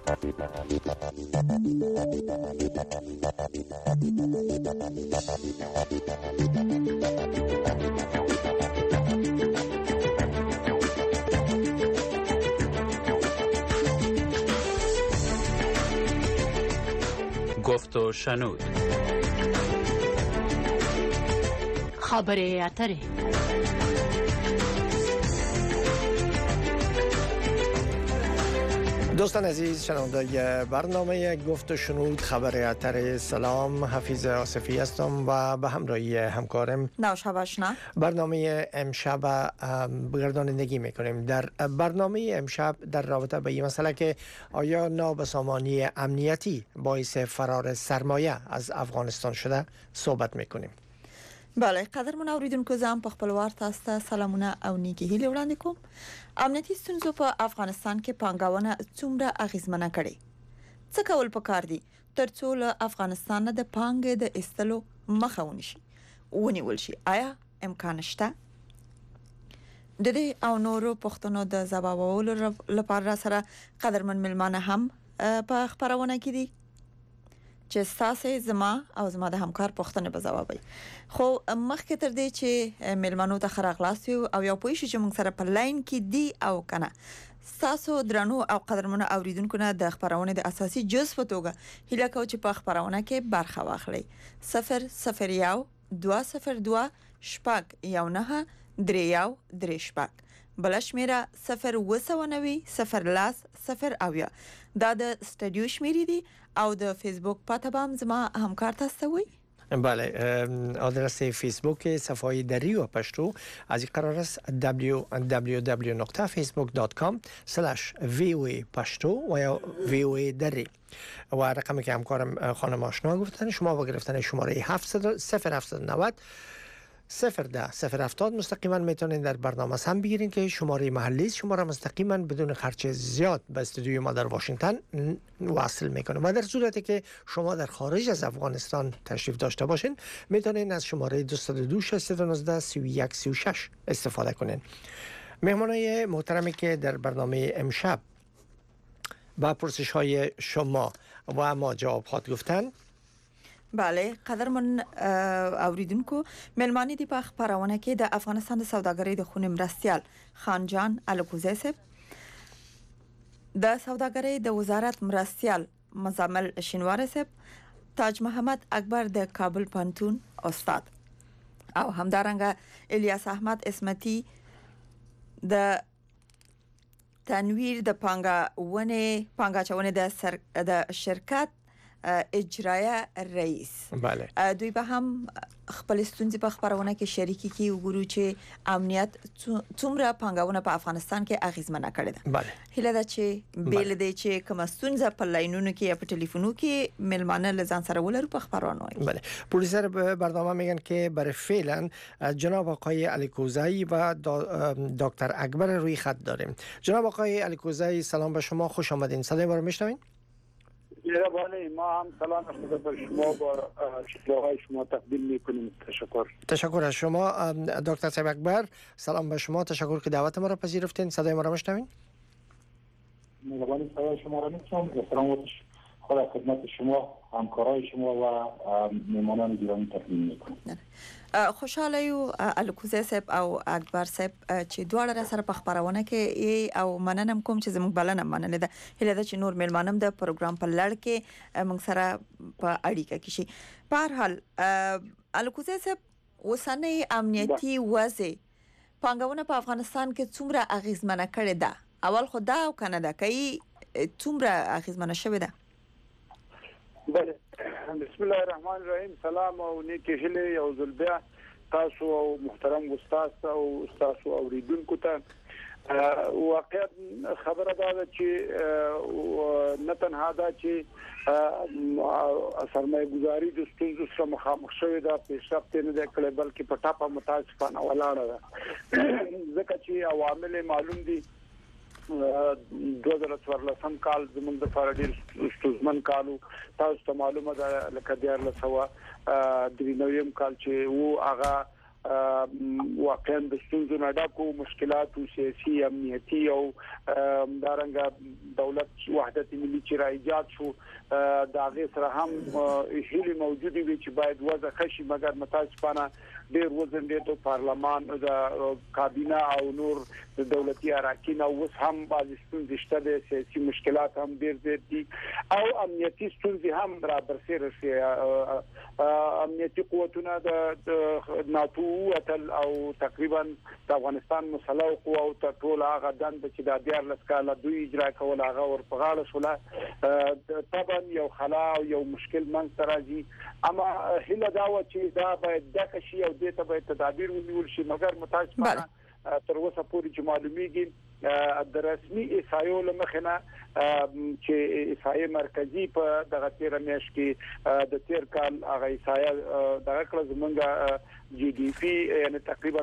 گفت و شنود. خبره اتره. دوستان عزیز، شنونده برنامه گفت و شنود خبر اتر. سلام، حفیظ آصفی هستم و به همراهی همکارم نوشا باشنا برنامه امشب گردانندگی میکنیم. در برنامه امشب در رابطه به این مسئله که آیا نابسامانی امنیتی باعث فرار سرمایه از افغانستان شده صحبت میکنیم. بله، قدرمن اوریدونکو زم په خپل وار تاسو ته سلامونه او نیکی هیله وړاندې کوم. امنیتي ستونزو په افغانستان کې پانګونه څومره اغیزمنه کړي؟ څه کول پکار دي ترڅو له افغانستان د پانګې د ایستلو مخه ونیول شي؟ آیا امکان شته؟ د دې او نورو پوښتنو د ځوابولو لپاره سره قدرمن ملمانه هم په خبرونه کې دي چې تاسو زما د همکار پوښتنه به ځوابوي. خو مخکې تر دې چې ملمنو ته خراغلاس او یو پوښتنه چې موږ سره په لاین کې دی او کنه تاسو درنو او قدرمنو اوریدونکو نه د خبرونه د اساسي جزء په توګه هیله کوم چې په خبرونه کې برخه واخلئ. 001 202 شپږ یو نه درې یو درې شپږ بل شمیره 090 0 اویا. دا د استودیو شمیرې دي او د فیسبوک پته بام زما همکار تاسو وي. بله، آدرس فیسبوک صفحه دری و پشتو از این قرار است www.facebook.com/voa پشتو و یا voa دری و رقمی که همکارم خانم آشنا گفتن شما با گرفتن شماره 0790 010 مستقیما میتونید در برنامه هم بگیرین که شماره محلی شماره مستقیما بدون خرج زیاد به استودیوی ما در واشنگتن وصل میکنه. و در صورتی که شما در خارج از افغانستان تشریف داشته باشین میتونین از شماره 202 619 31 36 استفاده کنین. مهمانای محترمی که در برنامه امشب با پرسش های شما و ما جوابات گفتن. بله، قدرمن اوریدونکو ملمانی دی په خبرونه کې د افغانستان د سوداګرۍ د خونې مرستیال خانجان الکوزی صاحب، د سوداګرۍ د وزارت مرستیال مزمل شینواری صاحب، تاج محمد اکبر د کابل پانتون استاد او همدارنګه الیاس احمد اسمتی د تنویر د پانګاچونې د شرکت اجرایه رئیس. بله، دوی به هم خپل ستونزې په خبرونه کې شریکي کی وګورو چې امنیت څومره پانګونه په افغانستان کې اغیزمنه کړې ده. بله، هیله ده چې بیل دی چې کوم ستونزه په لاینونو کې یا په ټلیفونو کې ملمانه لزان سره ولرو په خبرونه وي. بله، پروډوسر برنامه میگن که برای فعلا جناب آقای الکوزی و دکتر اکبر روی خط داریم. جناب آقای الکوزی سلام به شما، خوش آمدین. صدای ما رو میشنوین؟ بله، ما هم سلام به شما با شکل‌های شما تقدیم می‌کنیم. تشکر از شما. دکتر صاحب اکبر سلام به شما، تشکر که دعوت ما را پذیرفتین. صدای ما را میشنوین؟ مهربانی صدای شما را میشنوم. سلام خدا خدمت شما، همکارای شما و مهمانان گرامی تقدیم می‌کنم. خوشاله یو الکوزی صاحب او اکبر صاحب چې دواړه را سره په خبرونه کې او مننم کوم چې زموږ بلنه منل ده. هله ده چې نور ملمانم د پروګرام په لړ کې موږ سره په اړیکه کې شي. په هر حال الکوزی صاحب اوسنۍ امنیتي وضع پانګونه په افغانستان کې څومره اغیزمنه کړې ده؟ اول خو دا او کنه ده کوي څومره اغیزمنه شوې ده؟ بله، بسم الله الرحمن الرحیم. سلام او نیکی هیله یو ځل بیا تاسو او محترم استاد او تاسو اوریدونکو ته. واقعا خبره ده چې نه تنها ده چې سرمایه گذاری د ستونزو سره مخامخ شوې ده، پیشرفت نه ده کړې بلکې په ټاپه متاسفانه ولاړه ده. ځکه چې عوامل معلوم دي. 2014 کال زموږ د فارډیر ستوزمن کالو تاسو ته معلومه ده لکه 2093 کال چې وو هغه واقعا د ستونزو نه ډکو مشکلات او سیاسي امنیتي او دارنګ دولت وحدت ملي چې را ایجاد شو دا غي سره هم هیله موجوده وي چې باید وضع خشي مګر متاسفانه ډیر وزن دی ته پارلمان د کابینه او نور د دولتي اراکین او وس هم بعض ستونزې شته د سیاسي مشکلات هم ډیر زیات دي او امنیتي ستونزې هم را برسېره شي امنیتي قوتونه د ناتو او تقریبا د افغانستان مسلح قوه او ټول هغه دند چې د دیار لسکاله دوی اجرا کول هغه ورپغاله شوله طبعا یو خلا او یو مشکل من ترازی اما هله دا و چې دا باید د کشي او د ته باید تدابیر ونیول شي مګر متاسفانه تر اوسه پورې چې معلومیږي د رسمي اسایو لمخنه چې اسایه مرکزی په دغه تیر میاشت کې د تیر کال هغه اسایه دغه کله زمونږه جی ډی پی یعنی تقریبا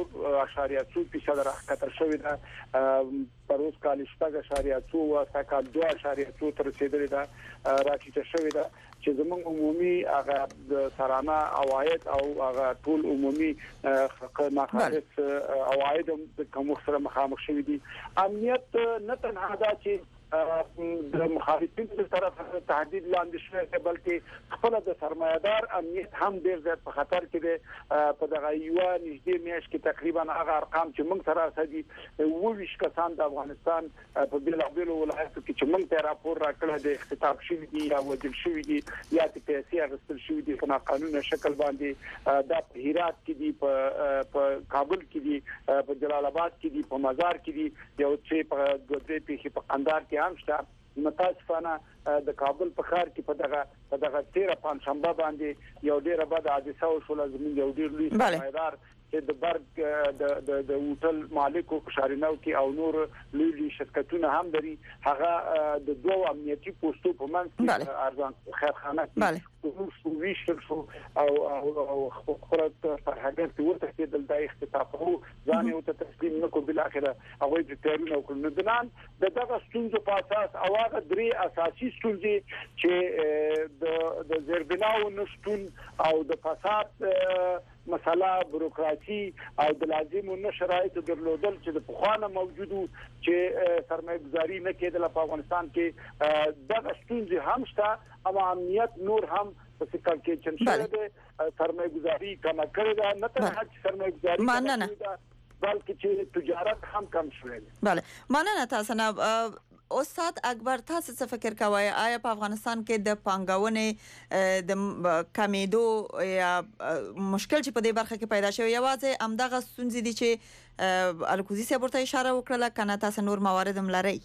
3.2% راکتر شوې ده پر اوس کال 6.2 او سکه 2.2 تر رسیدلې ده راکټه شوې ده چې زموږ عمومي هغه د سرانه عواید او هغه ټول عمومي ناخالص عواید کوم سره مخامخ شوې دي امنیت نه تنها دا چې د مخالفینو تر طرفه تهدید لاندې شوی بلکې خپل د سرمایدار امنیت هم ډیر زیات په خطر کې دی په دغه یو نږدې میاشت کې تقریبا هغه ارقام چې موږ سره سدي وویش کسان د افغانستان په بیلابیلو ولایتو کې چې موږ ته راپور راکړل د اختطاف شوی دي یا وژل شوی دي یا د پیسې اخیستل شوی دي په قانوني شکل باندې د هرات کې دي په کابل کې دي په جلال آباد کې دي په مزار کې دي یو چې په دوه پیښې په قندهار کې همشته متاسفانه د کابل په ښار کې په دغه 13 پنځشنبه باندې یو ډیره بد حادثه وشوله زموږ یو ډیر لوی سرمایدار چې د برګ د هوټل مالک او شارینو کې او نور لوی شرکتونه هم لري هغه د دوه امنیتي پوسټو په منځ کې ارزان خیرخانه کې ویشل شو او خپلت فرهنګ ته ورته کې د اختطاف او ځان یو ته تسلیم نکو بل اخره هغه د تیرونو کول دنان دغه ستونزو په اساس او هغه درې اساسي ستونزې چې د زیربناو نشټون او د فساد مسله بروکراسي او د لازمو نشرایط درلودل چې د پخوانه موجودو چې سرمایه‌گذاري نه کېدله په افغانستان کې دغه ستونزې هم شته او امنیت نور هم په سکه کې چنشره ده سرمایه‌گذاري کم کړی ده نه تنها سرمایه‌گذاري بلکې چې تجارت هم کم شوی ده بله مننه تاسو نه استاد اکبر تاسو څه فکر کوئ آیا په افغانستان کې د پانګونې د کمیدو یا مشکل چې په دې برخه کې پیدا شوی یوازې امدغه ستونزې دي چې الکوزي صاحب ورته اشاره وکړه کنه تاسو نور موارد هم لرئ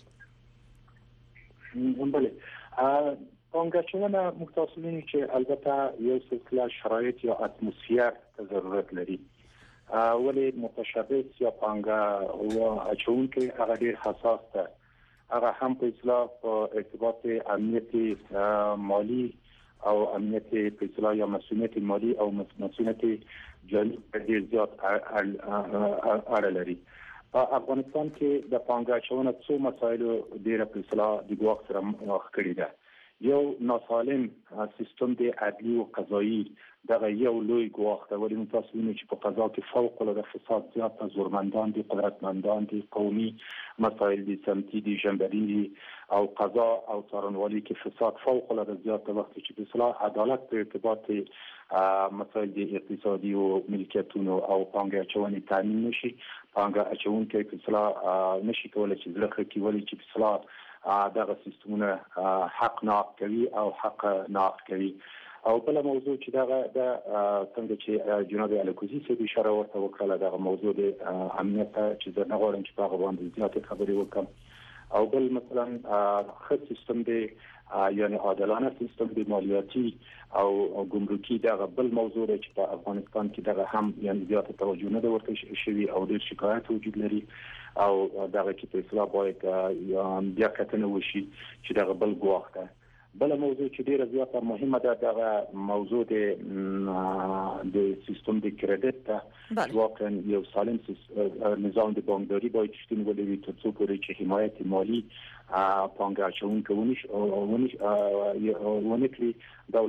بله پانګونه مختصرین چې البته یو سلسله شرایط یا اتمسفیر ته ضرورت لري ولی متشبث یا پانګه او اچون کې هغه ډیر حساس ده هغه هم په اصلاح په ارتباط امنیت مالی او امنیت په اصلاح یا مسئولیت مالی او مسئولیت جاری ډیر زیات اړه لري په افغانستان کې د پانګه اچونه څو مسایل ډیر په اصلاح د ګواښ سره مخ کړي ده یو ناسالم سیستم د عدلی او قضایي دغه یو لوی ګواښ دی ولې تاسو وینئ چې په قضا کې فوق العاده فساد زیات زورمندان دي قدرتمندان دي قومي مسایل دي سمتي دي جنبري دي او قضا او څارنوالي کې فساد فوق العاده زیات وخت چې په اصلاح عدالت په ارتباط مسایل دي اقتصادي او ملکیتونو او پانګه اچونې تامین نشي پانګه اچونکي په اصلاح نشي کولای چې ځلخه کې ولې چې په اصلاح دغه سیستمونه حق ناق کوي او حق ناق کوي او بل موضوع چې دغه د څنګه چې جناب الکوزي صاحب اشاره ورته وکړه دغه موضوع د امنیت چې زه نه غواړم چې په هغه باندې زیاتې خبرې وکړم او بل مثلا خص سیستم دی یعنی عادلانه سیستم دی مالیاتی او ګمرکي دغه بل موضوع دی چې په افغانستان کې دغه هم یعنی زیاته توجه نه ورته شوی او ډېر شکایت وجود لري او دغه کې په اصلاح باید بیا کتنه وشي چې دغه بل ګواښ ده بل موضوع چې ډیره زیاته مهمه ده دغه موضوع د سیستم د کریډټ ته واقعا یو سالم نظام د بانکداري باید شتون ولري ترڅو پورې چې حمایت مالی پانګه اچونکو ونکړي دولت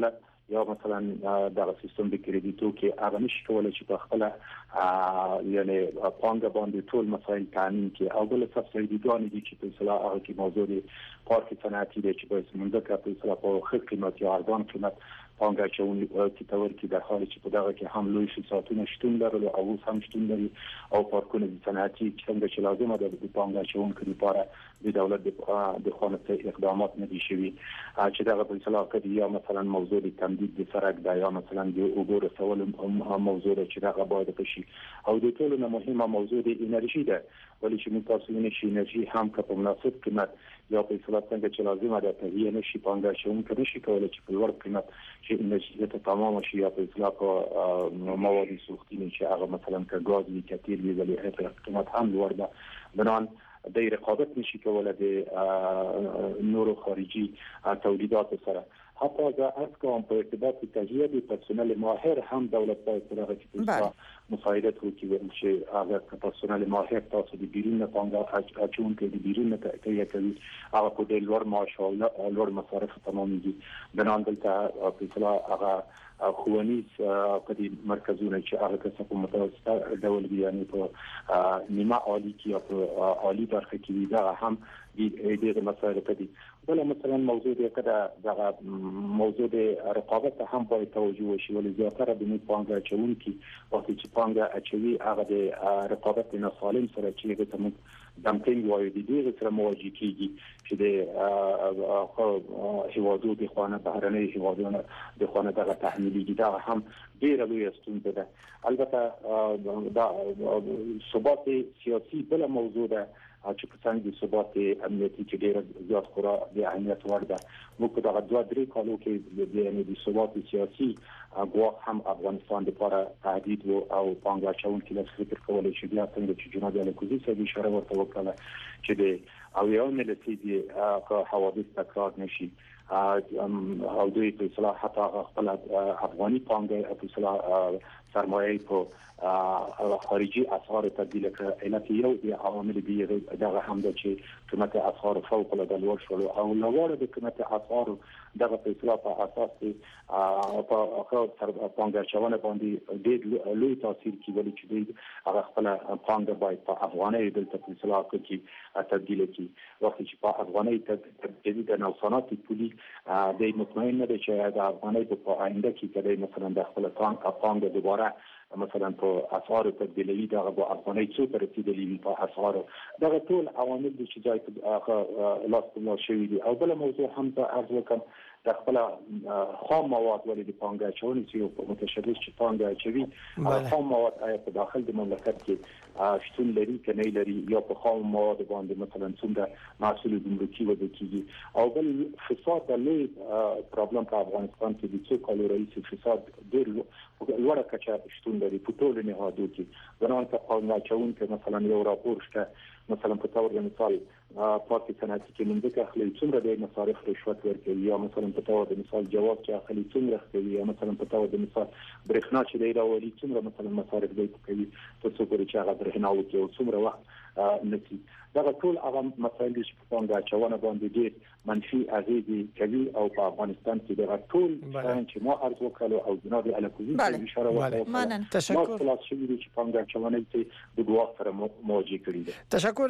یا مثلا د سیستم د کریډیټو کې هغه نشي کولای چې په خپل یعنی پانګه باندې ټول مسایل تامین کړي او بل سبسایډي ګانې دي چې په اصطلاح هغه کې موضوع دي پارک صنعتي دي چې په سمندر په اصطلاح په خپل قیمت یا ارزان قیمت پانګه چون چې تور کې د حال چې په دغه کې هم لوی فسادونه شتون لري او هم شتون لري او پارکونه صنعتي څنګه چې لازمه ده د پانګه چون کې لپاره د دولت د خانه اقدامات نه دي شوي چې دغه په اصطلاح کې یا مثلا موضوع د تمدید د سرک د یا مثلا د اوبو رسول موضوع چې دغه باید بشي او د ټولو نه مهمه موضوع د انرژي ده ولې چې متاسفانه شي انرژي هم که په مناسب قیمت یا په اصطلاح څنګه چې لازمه ده تهیه نشي پانګه چون کې نشي کولای چې په لوړ قیمت چې انرژي ته تمام شي یا په اصطلاح په مواد سوختي چې هغه مثلا که غاز وي کتیر وي ولې هغه قیمت هم لوړ ده بنان د رقابت نشي کولای د نورو خارجي تولیدات سره حتی اگر از کوم په ارتباط تهیه د پرسنل ماهر هم دولت باید سره چې مساعدت وکړي چې هغه پرسنل ماهر تاسو د بیرون پانګه اچون کې د بیرون تهیه کوي هغه په ډېر لوړ معاش او لوړ مصارف تمامېږي بنان دلته په اصطلاح هغه خوانیز په دې مرکزونه چې هغه کسب متوسط ډول دي یعنی په نیمه عالی کې یا په عالی برخه کې دا هم دغه مسایل ته دي بل مثلا موضوع دی کده دغه موضوع د رقابت هم باید توجه وشي ولې زیاتره د پانګه اچونکي وخت چې پانګه اچوي هغه د رقابت نه سالم سره چې د دمپینګ وایي د دې سره مواجه کیږي چې د هیوادو د خانه بهرنۍ هیوادونو د خانه دغه تحمیلي دا هم ډیره لوی ستونزه ده البته دا ثبات سیاسي بل موضوع ده چې په څنګه د ثبات امنیتي چې ډیره زیات خورا د اهمیت وړ ده موږ په دغه 2-3 کالو کې د ثبات سیاسي غواړ هم افغانستان لپاره تهدید او پانګه اچون کې له فکر کولای شي بیا څنګه چې جناب الکوزي صاحب اشاره ورته وکړه چې د او یو ملتي د حوادث تکرار نشي او دوی په اصطلاح حتی خپل افغاني پانګه په اصطلاح سرمایه په خارجي اسعار تبدیل کړ علت یو د عوامل دی دغه هم د چې قیمت اسعار فوق العاده لوړ شول او لوړ د قیمت اسعار دغه په اصطلاح په اساس په پانګه چونه باندې ډېر لوی تاثیر کوي چې هغه خپل پانګه باید په افغاني دلته په اصطلاح کې تبدیل کړي وخت چې په افغاني تبدیل د نوسانات پولی د مطمئن نه چې د افغاني په آینده کې کله مثلا د خپل پانګه دوباره مثلا په اسعار تبدیلوي دغه په افغاني څو تر رسیدلې په اسعار دغه ټول عوامل دي چې ځای په لاس په لاس شوي دي او بل موضوع هم ته عرض وکم د خپل خام مواد ولې د پانګه اچونې چې په متشدد چې پانګه اچوي خام مواد په داخل د مملکت کې شتون لري کنه لري یا په خام مواد باندې مثلا څنګه محصول ګمرکي وده کیږي او بل فساد د لوی پرابلم په افغانستان کې د څو کالو رئیس فساد ډېر لوړه کچه شتون لري په ټولو نهادو کې بنان ته پانګه اچون کې مثلا یو راپور شته مثلا په تور مثال پارک صنعتي کې منځ اخلي څومره د مصارف رشوت ورکوي یا مثلا په تور د مثال جواب چې اخلي څومره کوي یا مثلا په تور د مثال برېښنا چې دی راولي څومره مثلا مصارف دی کوي تر څو پورې چې هغه برېښنا وکړي څومره وخت نسی دا ټول هغه مسایل چې په پانګه اچونه باندې ډېر منفي اغېزې کوي او په افغانستان کې دا ټول چې ما عرض وکړو او جناب الکوزي اشاره وکړه تشکر خلاص شوی چې پانګه اچونه کې د دوه سره مواجه کړي ده.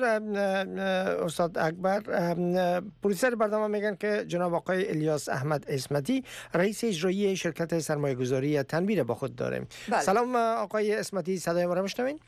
تشکر استاد اکبر. پروفسور برنامه میگن که جناب آقای الیاس احمد اسمتی رئیس اجرایی شرکت سرمایه‌گذاری تنویر با خود داریم. سلام آقای اسمتی، صدای ما را میشنوین؟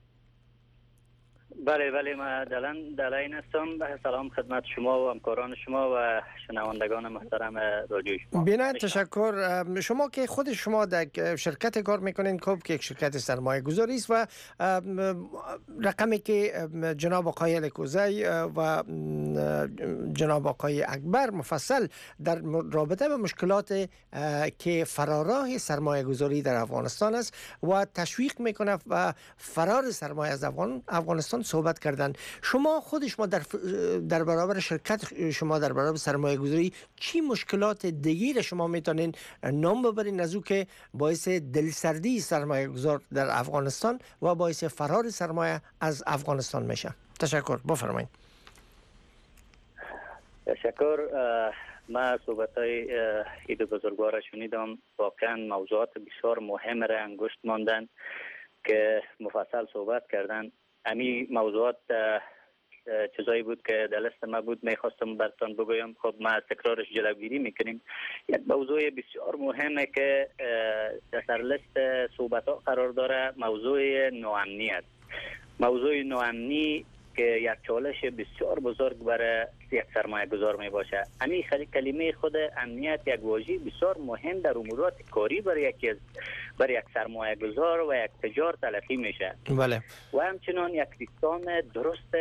بله ما دلین هستم. سلام خدمت شما و همکاران شما و شنوندگان محترم رادیو شما. بینه تشکر. شما که خود شما در شرکت کار میکنین کوب که یک شرکت سرمایه گذاری است و رقمی که جناب آقای الکوزی و جناب آقای اکبر مفصل در رابطه با مشکلات که فراراه سرمایه گذاری در افغانستان است و تشویق میکنه و فرار سرمایه از افغانستان صحبت کردن. شما خود شما در برابر شرکت شما در برابر سرمایه گذاری چی مشکلات دیگه شما میتونین نام ببرین از او که باعث دلسردی سرمایه گذار در افغانستان و باعث فرار سرمایه از افغانستان میشه؟ تشکر، بفرمایید. تشکر. ما صحبت‌های عید بزرگوار را شنیدم. واقعا موضوعات بسیار مهم را انگشت ماندن که مفصل صحبت کردن. امی موضوعات چیزایی بود که در لیست ما بود، میخواستم براتون بگویم. خب ما از تکرارش جلوگیری میکنیم. یک موضوع بسیار مهمه که در لیست صحبت‌ها قرار داره، موضوع نوامنیت. موضوع نوامنی که یک چالش بسیار بزرگ برای یک سرمایه گذار می باشه. همین کلمه خود امنیت یک واژه بسیار مهم در امورات کاری برای یک سرمایه گذار و یک تجار تلقی میشه. بله. و همچنان یک سیستم درست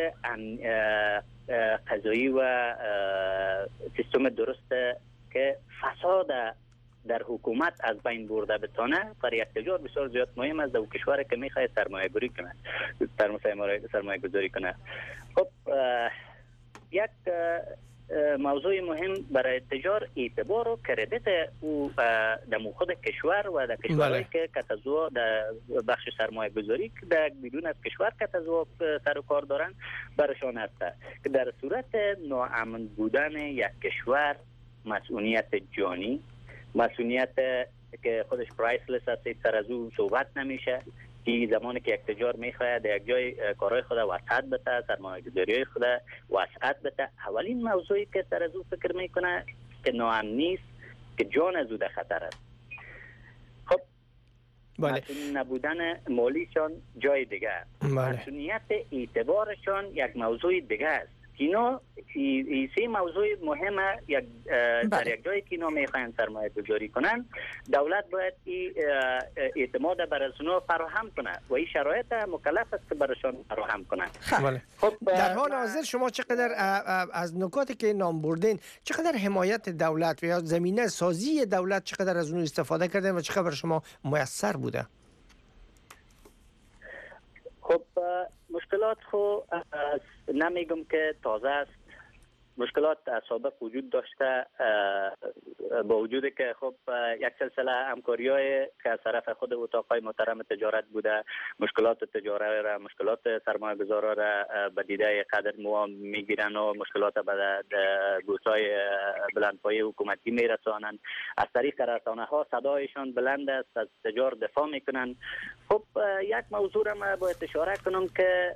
قضایی و سیستم درست که فساد در حکومت از بین برده بتونه برای یک تجار بسیار زیاد مهم است در کشوری که میخواد سرمایه گذاری کنه. سرمایه گذاری کنه. خب یک موضوع مهم برای تجار اعتبار و کردیت او در خود کشور و در کشورهایی که کتزو در بخش سرمایه گذاری که در بیرون از کشور کتزو سر و کار دارن برشان است که در صورت ناامن بودن یک کشور مسئولیت جانی، مسئولیت که خودش پرایسلس است، سر از او صحبت نمیشه. که زمانی که یک تجار میخواد یک جای کارهای خود وسعت بده، سرمایه گذاری خود وسعت بده، اولین موضوعی که سر از او فکر میکنه که ناامنی است، که جان از او در خطر است. خب مسئول نبودن مالیشان جای دیگه، مسئولیت اعتبارشان یک موضوع دیگه است. اینا سه موضوع مهمه در یک جایی که اینا میخواین سرمایه گذاری کنن، دولت باید اعتماد بر از اونا فراهم کنه و این شرایط مکلف است که برشان فراهم کنه. خب در حال حاضر شما چقدر از نکاتی که نام بردین، چقدر حمایت دولت و یا زمینه سازی دولت چقدر از اون استفاده کردن و چقدر شما میسر بوده؟ خب مشکلات خو نمیگم که تازه است. مشکلات سابق وجود داشته، با وجودی که خب یک سلسله همکاری‌های که از طرف خود اتاق‌های محترم تجارت بوده، مشکلات تجاری را، مشکلات سرمایه‌گذارا را به دیده قدر میگیرن و مشکلات به گوش‌های بلندپایه حکومتی میرسانند. از طریق رسانه‌ها صدایشان بلند است، از تجار دفاع میکنن. خب یک موضوع را من باید اشاره کنم که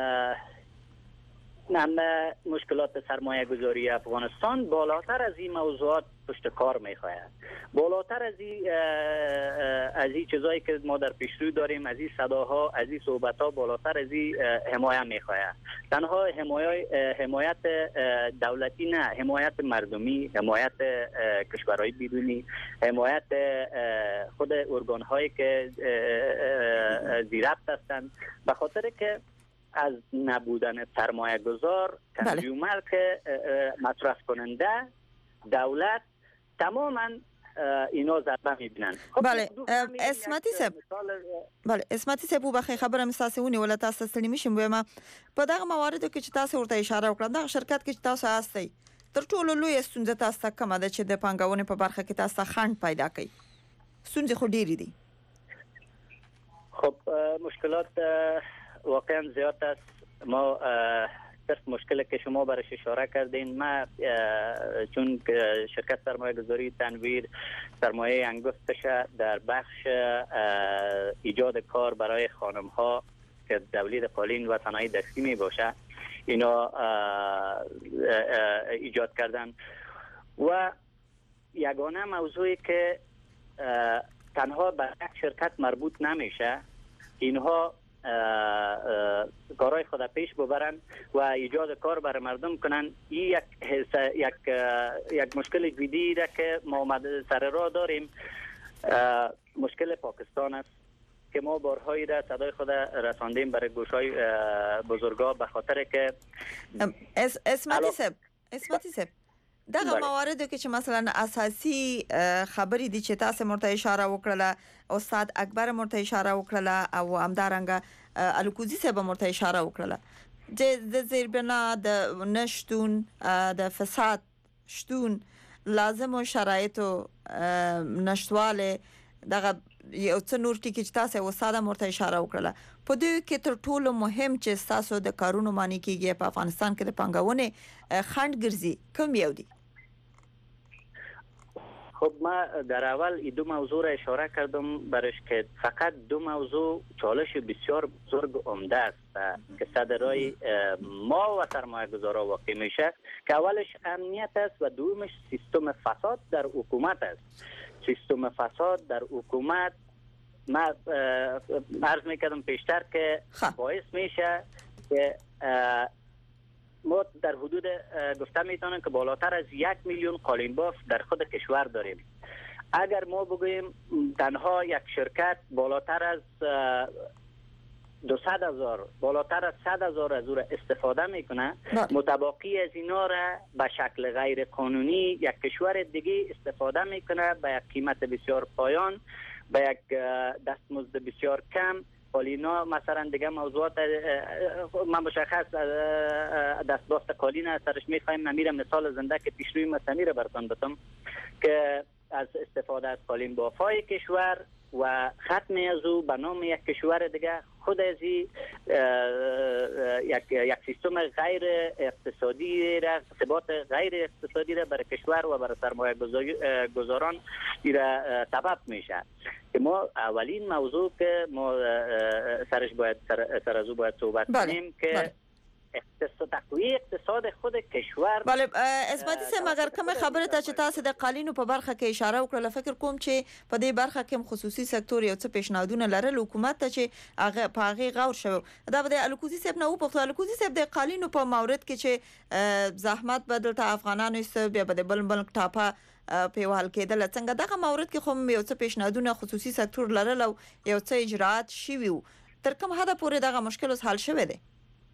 مشکلات سرمایه گذاری افغانستان بالاتر از این موضوعات پشت کار میخواهد، بالاتر از این چیزایی که ما در پیشرو داریم، از این صداها، از این صحبتها، بالاتر از این حمایت میخواهد. تنها حمایت دولتی نه، حمایت مردمی، حمایت کشورهای بیرونی، حمایت خود ارگانهایی که زیربط هستند، به خاطر که از نبودن سرمایه گذار، کنزیومر که مصرف کننده، دولت، تماما اینا ضربه میبینن. بله اسمتی سب بله اسمتی سب بخیر خبرم استاسونی ولا تاسو تسلی میشم به په دغه مواردو کې چې تاسو ورته اشاره وکړه، دغه شرکت کې چې تاسو هستئ تر ټولو لوی ستونزه تاسو کومه ده چې د پانګونې په برخه کې تاسو خنډ پیدا کړئ؟ ستونزې خو ډېرې دي. خب مشکلات واقعا زیاد است. ما صرف مشکلی که شما برش اشاره کردین، ما چون شرکت سرمایه گذاری تنویر سرمایه انگشتش در بخش ایجاد کار برای خانم ها که تولید قالین و صنایع دستی می باشه اینا ایجاد کردن. و یگانه موضوعی که تنها به یک شرکت مربوط نمیشه، اینها کارهای خود پیش ببرن و ایجاد کار برای مردم کنن. این یک مشکل جدی را که ما سر راه داریم، مشکل پاکستان است که ما بارهایی را صدای خود رساندیم برای گوشهای بزرگا، به خاطر که اسمتی سب دغه مواردو کې چې مثلا اساسي خبرې دي چې تاسو مرته اشاره وکړه، استاد اکبر مرته اشاره وکړه او همدارنګه الکوزی صاحب مرته اشاره وکړه، د زیربنا د نشټون د فساد شتون لازم او شرایطو نشټواله دغه یو څه نور ټکی چې تاسو وساده مرته اشاره وکړه په دې کې تر ټولو مهم چې تاسو د کارونو معنی کېږي په افغانستان کې د پنګونې خند ګرځي کوم یو دی؟ خب ما در اول این دو موضوع را اشاره کردم برش که فقط دو موضوع چالش بسیار بزرگ عمده است که سر راه ما و سرمایه گذارا واقع میشه که اولش امنیت است و دومش سیستم فساد در حکومت است. سیستم فساد در حکومت ما عرض میکردم پیشتر که باعث میشه که ما در حدود گفته میتونم که بالاتر از 1 میلیون قالینباف در خود کشور داریم. اگر ما بگوییم تنها یک شرکت بالاتر از 200,000 بالاتر از 100,000 از او استفاده میکنه، متباقی از اینا را به شکل غیر قانونی یک کشور دیگه استفاده میکنه به یک قیمت بسیار پایان، به یک دستمزد بسیار کم. قالینا مثلا دیگه موضوعات من مشخص دستبافت قالین سرش میخوایم نمیرم مثال زنده که پیشروی مصنی را براتون بدم که از استفاده از قالین بافای کشور و ختم از او به نام یک کشور دیگه خود از یک سیستم غیر اقتصادی را ثبات غیر اقتصادی را برای کشور و برای سرمایه گذاران سبب میشه. که ما اولین موضوع که ما سرش باید سر از او باید صحبت کنیم که تقویه اقتصاد خود کشور. بله اسماعیل صاحب اگر کوم خبره ته چې تاسو د قالینو په برخه کې اشاره وکړه فکر کوم چې په دې برخه کې خصوصي سکتور یو څه پیشنهادونه لرل حکومت ته چې هغه په هغه غور شوی دا به الکوزي صاحب نه وپوښتل الکوزي صاحب د قالینو په مورد کې چې زحمت بدل ته افغانانو سره بیا به بل ټاپه په حال کېدل څنګه دغه مورد کې خو یو څه پیشنهادونه خصوصي سکتور لرل او یو څه اجرات شوی تر کوم حد پورې دغه مشکل اوس حل شوی دی؟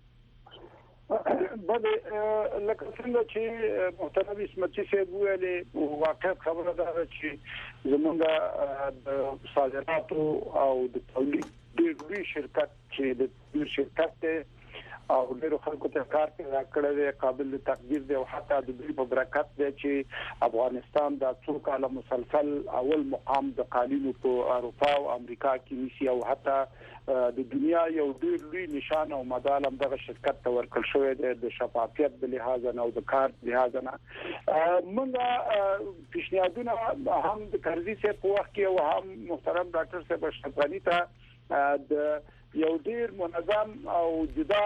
بله لکه څنګه چې محترم اسمتي صاحب ویلي واقع خبره ده چې زمونږ د صادراتو او د تولید د لوی شرکت چې د شرکت او ډیرو خلکو ته کار کړی قابل تقدیر دی او حتی د دوی په برکت دی چې افغانستان د څو کاله مسلسل اول مقام د قالینو په اروپا او امریکا کې نیسي او حتی د دنیا یو ډیر لوی نشان او مدال هم دغه شرکت ته ورکړل شوی دی د شفافیت د لحاظ نه او د کار لحاظ نه. موږ پیشنهادونه هم د قرضي صاحب په وخت کې او هم محترم ډاکټر صاحب اشرفغانی ته د یو ډیر منظم او جدا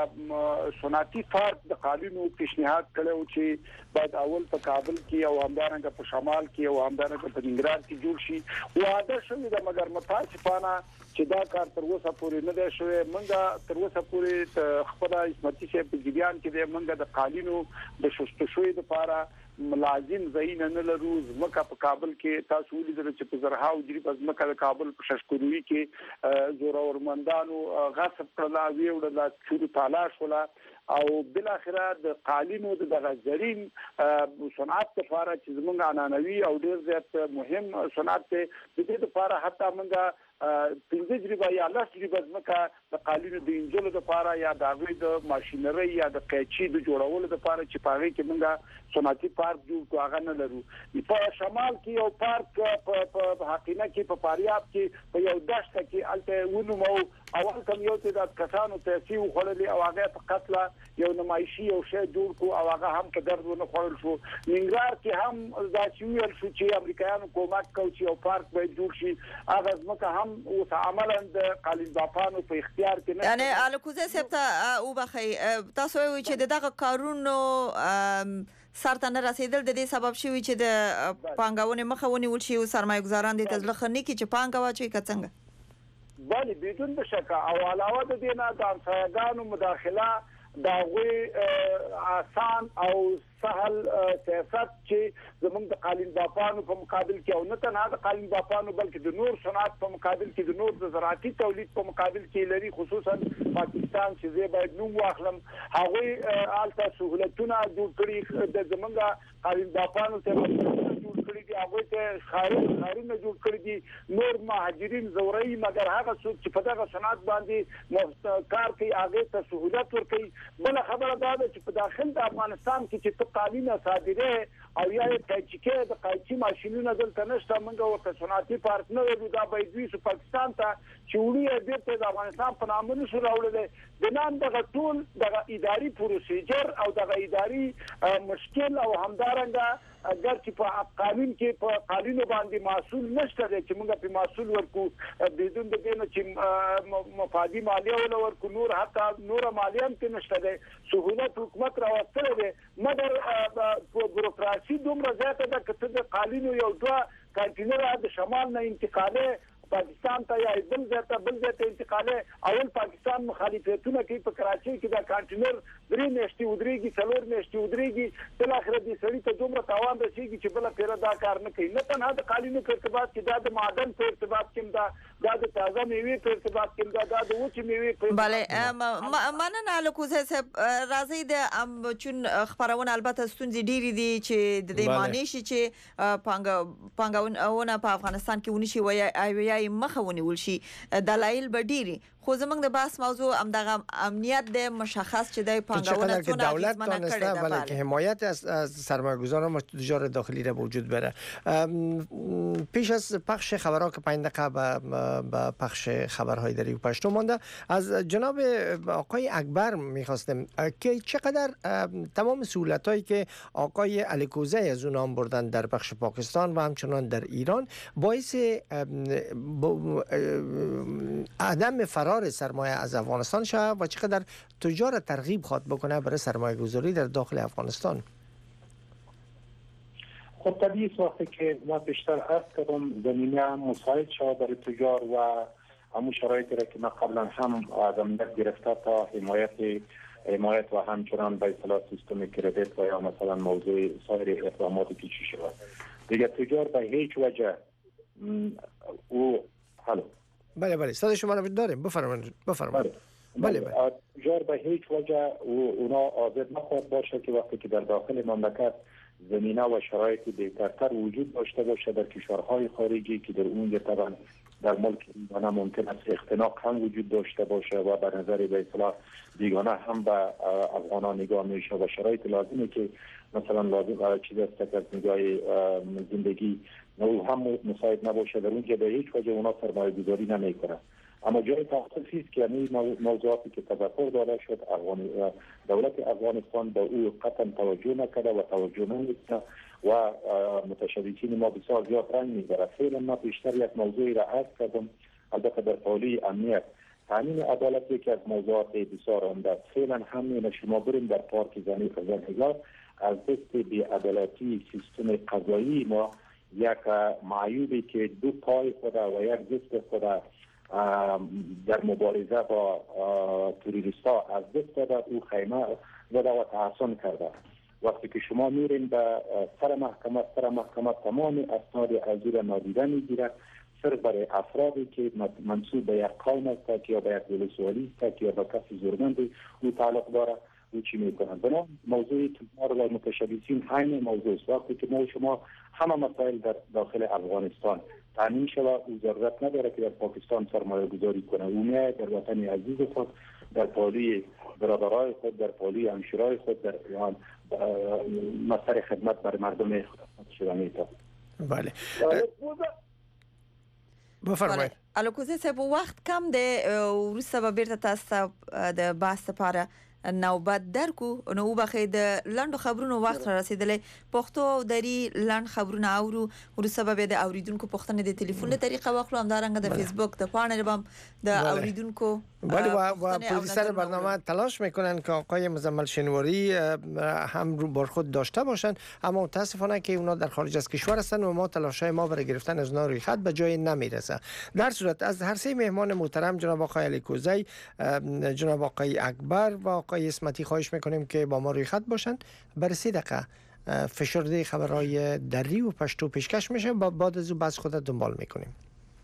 صنعتي پارک د قالینو پیشنهاد کړو چې باید اول په کابل کې او همدارنګه په شمال کې او همدارنګه په ننګرهار کې جوړ شي. واده شوی د مګر متاسفانه چې دا کار تر اوسه پورې نه دی شوی. موږ تر اوسه پورې خپل اسمتي صاحب په جریان کې موږ د قالینو د شستشوي لپاره ملازم زین نه لرو. زمکه په کابل کې تاسو ولیدل چې په زرهاو جری په زمکه د کابل په ششکوروي کې زورورمندانو غصب کړل ویوړل چې تالاش ولا او بل اخره د قالینو د غزرین صنعت لپاره چې زمونږ عنعنوي او ډیر زیات مهم صنعت د دې لپاره حتی موږ 15 جریبه یا 10 جریبه ځمکه د قالینو د انجلو لپاره یا د غوی د ماشينري یا د قیچي د جوړولو لپاره چې پاره کې موږ صنعتي پارک جوړ کوغه نه لرو. په شمال کې یو پارک په حقینه کې په پاریاب کې په یو دشت کې الته ونمو اول کوم یو ته د کسانو تاسیو خړلې او هغه په قتل یو نمایشي او شی جوړ کو او هغه هم په درد ونه خړل شو. ننګرهار کې هم ځاچویل شو چې امریکایانو کومک کوي چې یو پارک به جوړ شي. هغه ځمکه هم او عملاً د قالیندافانو په اختیار کې نه یعنی الکوزه سپتا او بخي تاسو وی چې دغه کارونو سرته نه رسیدل د دې سبب شوی چې د پانګونې مخاوني ولشي او سرمایه‌ګزاران د تزلخنی کې چې پانګه واچي کڅنګ بله بدون بشک او علاوه د دې نه د امسایګانو مداخله دا غوي آسان او سهل سیاست چې زموږ د قالیندافانو په مقابل کې او نه تنها د قالیندافانو بلکې د نور صنعت په مقابل کې د نور د زراعتي تولید په مقابل کې لري. خصوصا پاکستان چې زه باید نوم واخلم هغه آلته سہولتونه جوړ کړي د زموږ قالیندافانو ته جوړ کړي دي هغه ته خارونه جوړ کړي دي نور مهاجرین زوري مګر هغه څوک چې په دغه صنعت باندې کار کوي هغه ته سہولت ورکړي. بل خبره دا ده چې په داخل د افغانستان کې چې قالینه صادره او یا قایچی د قایچی ماشينونه دلته نشته موږ ورته صنعتي پارک نه لرو دا به دوی پاکستان ته چوړي بیرته د افغانستان په نامه نشو راوړل د نن دغه ټول دغه اداري پروسیجر او دغه اداري مشکل او همدارنګه اگر چې په قانون کې په قانون باندې مسؤل نشته چې موږ په مسؤل ورکو بدون د دې چې مفادی مالیه ولا ورکو نور حتی نور مالیه هم نشته ده سہولت حکومت راوستل ده مګر بروکراسي دومره زیاته ده چې د قانون یو دوه کانټینر د شمال نه انتقاله پاکستان ته یا بل ځای انتقاله اول پاکستان مخالفتونه کوي په کراچۍ کې دا کانټینر درې میاشتې ودرېږي څلور میاشتې ودرېږي تل اخر دې سړی ته دومره تاوان رسیږي چې بل پیره دا کار نه کوي نه تنها د قانوني په ارتباط کې دا د معدن په ارتباط کې دا د تازه میوې په ارتباط کې دا د وچې میوې په بله مننه الکوزه صاحب راځي د چون خبرونه البته ستونزې ډېرې دي چې د دې معنی شي چې پانګونه په افغانستان کې ونی شي وایي مخه ونیول شي دلایل به ډیری خو زمونږ د بحث موضوع امدغه امنیت د مشخص چې د پانګونه که دولت دانسته بلکه حمایت از سرمایه‌گذاران و تجار داخلی را وجود بره. پیش از پخش خبرها که 5 دقیقه به پخش خبرهای دری و پشتو مانده از جناب آقای اکبر میخواستم که چقدر تمام سهولتایی که آقای علیکوزی از اونام بردن در بخش پاکستان و همچنان در ایران باعث عدم فرار سرمایه از افغانستان شود و چقدر تجار ترغیب خواد بکنه برای سرمایه گذاری در داخل افغانستان. خب طبیعی وقتی که ما بیشتر عرض کردم زمینه مساعد شود برای تجار و همون شرایطی را که ما قبلا هم آدمیت گرفته تا حمایت و همچنان به اصطلاح سیستم کردیت و یا مثلا موضوع سایر اقداماتی پیشی شود. دیگه تجار به هیچ وجه او حلو بله صدای شما رو داریم بفرمایید بله تجار به هیچ وجه اونا آزاد نخواهد باشه که وقتی که در داخل مملکت زمینه و شرایط بهترتر وجود داشته باشه در کشورهای خارجی که در اونجا طبعا در ملک بیگانه ممکن است اختناق هم وجود داشته باشه و به نظر به اصطلاح بیگانه هم به افغانان نگاه میشه و شرایط لازمه که مثلا لازم چیز است که از نگاه زندگی او هم مساعد نباشه در اونجا به هیچ وجه اونا سرمایه گذاری نمیکنه. اما جای تاسفی است که یعنی موضوعاتی که تذکر داده شد دولت افغانستان به او قطعا توجه نکرده و توجه نمیکنه و متشابهین ما بسیار زیاد رنگ میبره. فعلا ما بیشتر یک موضوعی را عرض کردم البته در حوزه امنیت تامین عدالت یکی از موضوعات بسیار عمده است. فعلا همین شما بریم در پارک زنهزار از دست بی‌عدالتی سیستم قضایی ما یک معیوبی که دو پای خود و یک دست خود در مبارزه با تروریستا از دست داده او خیمه داده و تحسن کرده. وقتی که شما میرین به سر محکمه تمام اسناد از او را نادیده میگیرد صرف برای افرادی که منسوب به یک قوم است یا به یک ولسوالی است یا به کسی زورمند او تعلق داره او چی میکنند. بنا موضوع تجار و متشابهین همین موضوع است. وقتی که ما شما همه مسائل در داخل افغانستان تامین شود او ضرورت نداره که در پاکستان سرمایه گذاری کنه. او میاد در وطن عزیز خود در پالی برادرای خود در پالی همشیرای خود در مصدر خدمت برای مردم خدمت شده میتونه. بله بفرمایید. الکوزه صاحب وخت کم ده ورسته به بیرته تاسو د بحث لپاره نوبت درکو نو بخې د لاندو خبرونو وخت را رسیدلې پښتو او دری لاند خبرونه اورو ورسته به د اوریدونکو پښتنه د ټلیفون له طریقه واخلو هم دارنګ د فیسبوک د پاڼې بم د اوریدونکو بله و پرودیسر برنامه تلاش میکنن که آقای مزمل شنواری هم رو بر خود داشته باشن اما متاسفانه که اونا در خارج از کشور هستن و ما تلاشای ما برای گرفتن از اونا روی خط به جای نمیرسه. در صورت از هر سه مهمان محترم جناب آقای علیکوزی، جناب آقای اکبر و آقای اسمتی خواهش میکنیم که با ما روی خط باشن. برای 3 دقیقه فشرده خبرهای دری و پشتو پیشکش میشه با بعد از او بحث خود دنبال میکنیم.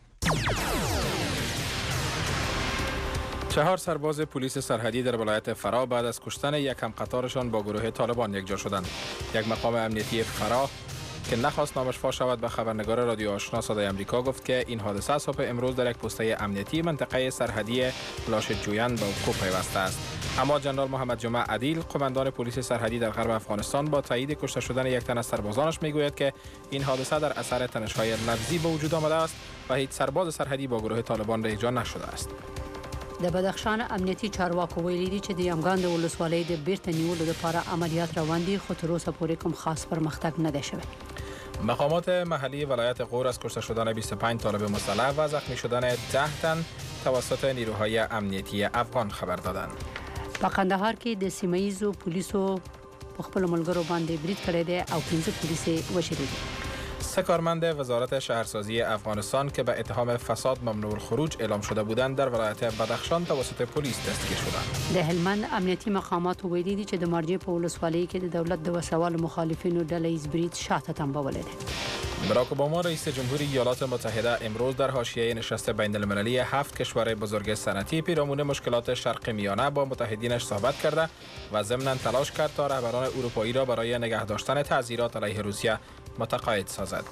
4 سرباز پلیس سرحدی در ولایت فرا بعد از کشتن یک همقطارشان با گروه طالبان یکجا شدند. یک مقام امنیتی فرا که نخواست نامش فاش شود به خبرنگار رادیو آشنا صدای آمریکا گفت که این حادثه صبح امروز در یک پسته امنیتی منطقه سرحدی لاش جویان به وقوع پیوسته است. اما جنرال محمد جمعه عدیل قماندان پلیس سرحدی در غرب افغانستان با تایید کشته شدن یک تن از سربازانش میگوید که این حادثه در اثر تنش‌های لفظی به وجود آمده است و هیچ سرباز سرحدی با گروه طالبان یکجا نشده است. د بدخشان امنیتي چارواکو ویلي دي چې د یمګان د ولسوالۍ د بیرته نیولو لپاره عملیات روان دي، خو تر اوسه پورې کوم خاص پرمختګ نه دی شوی. مقامات محلی ولایت غور از کشته شدن 25 طالب مسلح و زخمی شدن 10 تن توسط نیروهای امنیتی افغان خبر دادند. په قندهار کې د سیمه‌ایزو پولیسو په خپل ملګرو باندې برید کړی دی او 15 پولیس وژلي دي. 3 کارمند وزارت شهرسازی افغانستان که به اتهام فساد ممنوع الخروج اعلام شده بودند در ولایت بدخشان توسط پلیس دستگیر شدند. د هلمند امنیتي مقامات ویلي دي چې د مرجع په ولسوالۍ کې د دولت د وسوال مخالفینو ډله ییز برید شاته تنبولې ده. باراک اوباما رئیس جمهوری ایالات متحده امروز در حاشیه نشست بین المللی 7 کشور بزرگ صنعتی پیرامون مشکلات شرق میانه با متحدینش صحبت کرده و ضمناً تلاش کرد تا رهبران اروپایی را برای نگه داشتن تعزیرات علیه روسیه متقاعد سازد.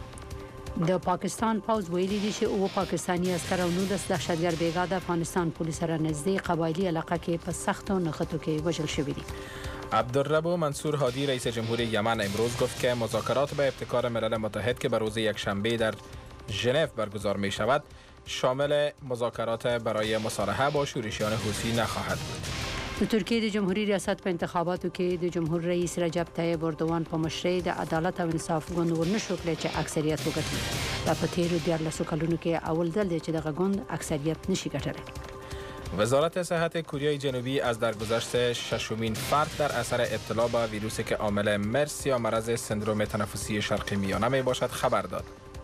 د پاکستان پوز ویلي دي چې او پاکستانی عسكر او 19 دهشتګر بیګا د افغانستان پولیسو سره نږدې قبایلی علاقه کې په سختو نښتو کې وژل شوي دي. عبدالرب منصور هادی رئیس جمهوری یمن امروز گفت که مذاکرات به ابتکار ملل متحد که به روز یکشنبه در ژنو برگزار می شود شامل مذاکرات برای مصالحه با شورشیان حوثی نخواهد بود. د ترکیه د جمهوریت ریاست په انتخاباتو کې د جمهور رئیس رجب طیب اردوغان په مشرۍ د عدالت او انصاف ګوند ورنشو کړی چې اکثریت وګټي. دا په تیرو 14 کلونو کې اول ځل دی چې دغه ګوند اکثریت نشي ګټلی. وزارت صحت کره جنوبی از درگذشت ششمین فرد در اثر ابتلا به ویروسی که عامل مرس یا مرض سندروم تنفسی شرقی میانه می باشد خبر داد.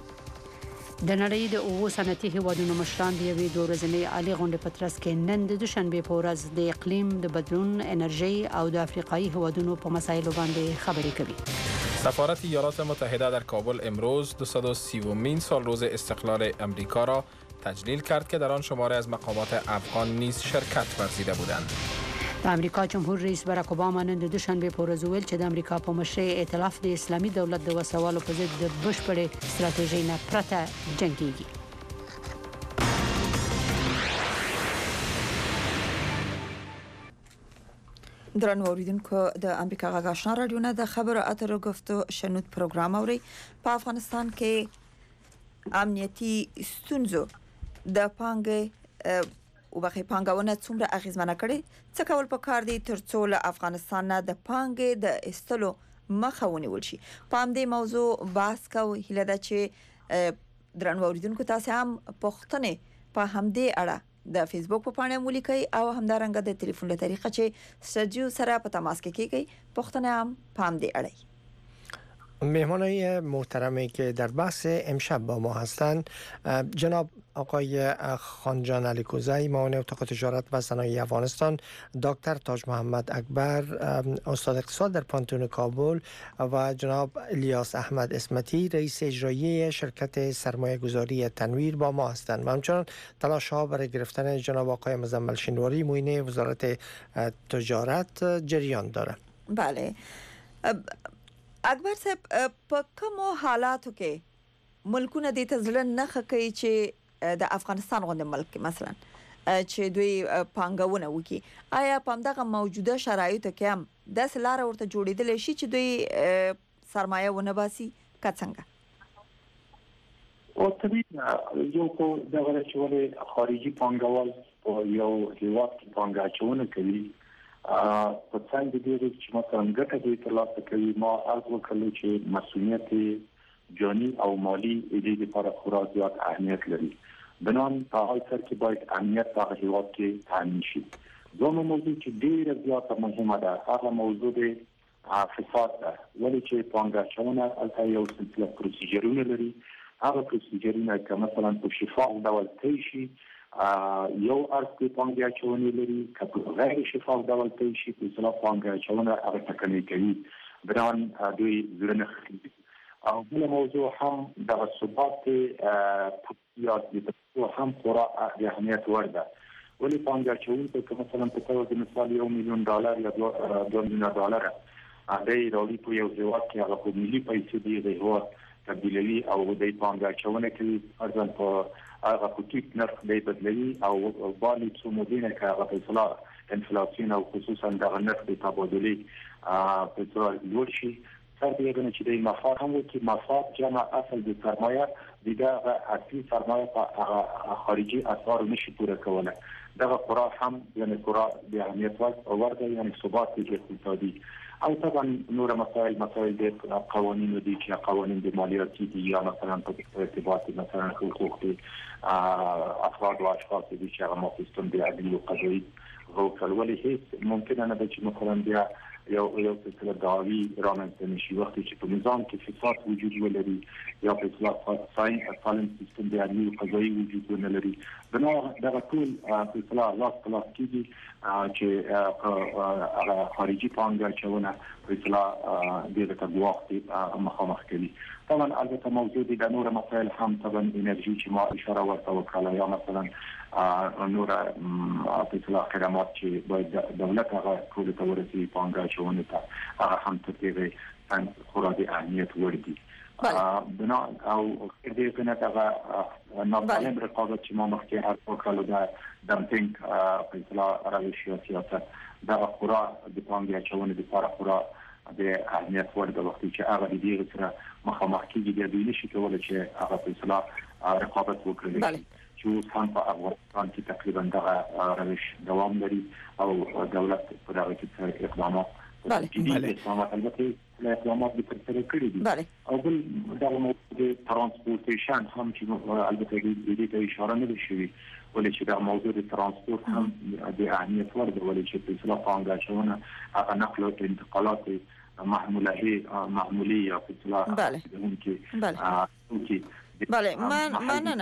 د نړۍ د اوو صنعتي هیوادونو مشران د یوې دوه ورځنۍ عالي غونډې په ترڅ کې نن د دوشنبې په ورځ د اقلیم د بدلون، انرژي او د افریقایي هیوادونو په مسایلو باندې خبرې کوي. سفارت ایالات متحده در کابل امروز 230مین سالروز استقلال امریکا را تجلیل کرد که در آن شماری از مقامات افغان نیز شرکت ورزیده بودند. د امریکا جمهور رئیس باراک اوباما نن د دوشنبې په ورځ ویل چې د امریکا په مشرۍ ائتلاف د اسلامي دولت د وسوالو په ضد د بشپړې ستراتیژۍ نه پرته جنګیږي. درنو اوریدونکو د امریکا غږ آشنا رادیو نه د خبرو اترو گفتو شنود پروګرام اوري. په افغانستان کې امنیتي ستونزو د پانګونه څومره اغیزمنه کړي، څه کول پکار دي ترڅو له افغانستان نه د پانګې د استلو مخه ونیول شي. په همدې موضوع بحث کوو. هیله ده چې درنو اوریدونکو تاسو هم پوښتنې په همدې اړه د فیسبوک په پاڼه ولیکئ او همدارنګه د ټلیفون له طریقه چې سټډیو سره په تماس کې کیږئ پوښتنه هم په همدې اړه. مهمانای محترمی که در بحث امشب با ما هستند جناب آقای خانجان علیکوزی معاون اتاق تجارت و صنایع افغانستان، دکتر تاج محمد اکبر استاد اقتصاد در پانتون کابل و جناب الیاس احمد اسمتی رئیس اجرایی شرکت سرمایه گذاری تنویر با ما هستند و همچنان تلاش ها برای گرفتن جناب آقای مزمل شنواری معین وزارت تجارت جریان داره. بله اکبر صاحب، په کوم حالاتو کې ملکونه د تزلن نه خکې چې د افغانستان غونډه ملک مثلا چې دوی پانګونه وکي، آیا په دغه موجوده شرایطو کې هم د سلار ورته جوړیدل شي چې دوی سرمایه ونه باسي کڅنګه؟ او طبیعي یو کو دغه چې ولې خارجي پانګوال او یو هیواد کې پانګه اچونه کوي په څنګه دې چې مثلا ګټه دې ترلاسه کوي. ما عرض وکړل چې مسؤلیت جانی او مالی دې لپاره خورا زیات اهمیت لري. بنان په حال سره کې باید امنیت په هیواد کې تامین شي. دوه موضوع چې ډېر زیات مهمه ده هغه موضوع دی فساد ده. ولې چې پانګه اچونه البته یو سلسله پروسیجرونه لري. هغه پروسیجرونه که مثلا په شفاف ډول طی شي یو ارز کې پانګه اچونه لري، که په غیر شفاف ډول طی شي په اصطلاح پانګه اچونه هغه ټکنۍ کوي. بران دوی زرنه او بل موضوع هم د ثبات پولیسیات د هم خورا اهمیت ورده. ولی پانګه اچونه که مثلا په توګه د مثال $1 میلیون یا $2 میلیون هغه راوړي په یو هیواد کې هغه په ملي پیسې دی د هیواد تبدیلوي او د پانګه اچونه کوي ارزان په هغه کوټیک نرخ دی بدلوي او باندې څو مودینه کې هغه په اصطلاح انفلاسیون او خصوصا د نرخ تبادله پترول لوړ شي تر دې نه چې د مفاد هم وي چې مفاد جمع اصل د سرمایه د اصلي سرمایه په خارجي اسعار نشي پوره کولای دغه قرار هم یعنی قرار د اهمیت ورته یعنی ثبات اقتصادي او طبعا نور مسائل د قوانینو دي چې قوانین د مالیاتی دي یا مثلا په ارتباط مثلا حقوق افراد او اشخاص دي چې هغه مفهوم د عدالت او قضایي غوښتل ولې هیڅ ممکن نه ده چې مثلا بیا یو سلسله دعوی رامنځته نشي وختي چې په نظام کې فساد وجود ولري یا په اصلاح سالم سیستم د عدالت او قضایي وجود نه لري بنا دغه ټول په اصلاح لاس کلاس کیږي چې خارجي پانګه چونه په اصلاح د تبوخت مخامخ کوي طبعا البته موضوع د نور مسائل هم طبعا انرژي چې ما اشاره ورته وکړه یا مثلا نور په اصلاح خدمات چې باید دولت هغه ټول ته ورسي پانګه چونه ته هم ترتیب خورا د اهمیت وړي بنا او دې کنه هغه نظام رقابت چې ما مخکې هر وکړو د دمپینګ په اصلاح راوي سیاست دا خورا د پانګه چونه لپاره خورا د اهمیت وړ د وخت چې هغه دې سره مخامخ کیږي د دې نشي کولای چې هغه په اصلاح رقابت وکړي چې هم په افغانستان کې تقریبا دغه روش دوام لري او دولت په دغه کې اقدامات اقدامات البته اقدامات به تر کړی دي او بل دغه موضوع ترانسپورتیشن هم چې البته دې ته اشاره نه شوی ولې چې د موضوع د ترانسپورت هم د اهمیت ورته ولې چې په اصلاح پانګه چونه هغه نقل او انتقالات معمولی یا په اصلاح بله من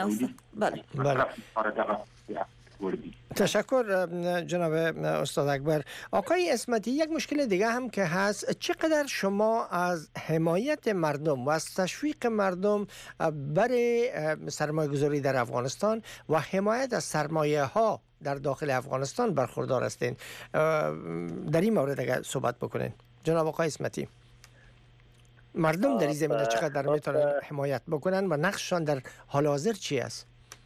تشکر جناب استاد اکبر. آقای اسمتی یک مشکل دیگه هم که هست چقدر شما از حمایت مردم و از تشویق مردم برای سرمایه گذاری در افغانستان و حمایت از سرمایه ها در داخل افغانستان برخوردار هستین در این مورد اگر صحبت بکنین جناب آقای اسمتی مردم در این زمینه چقدر میتونن حمایت بکنن و نقششان در حال حاضر چی است؟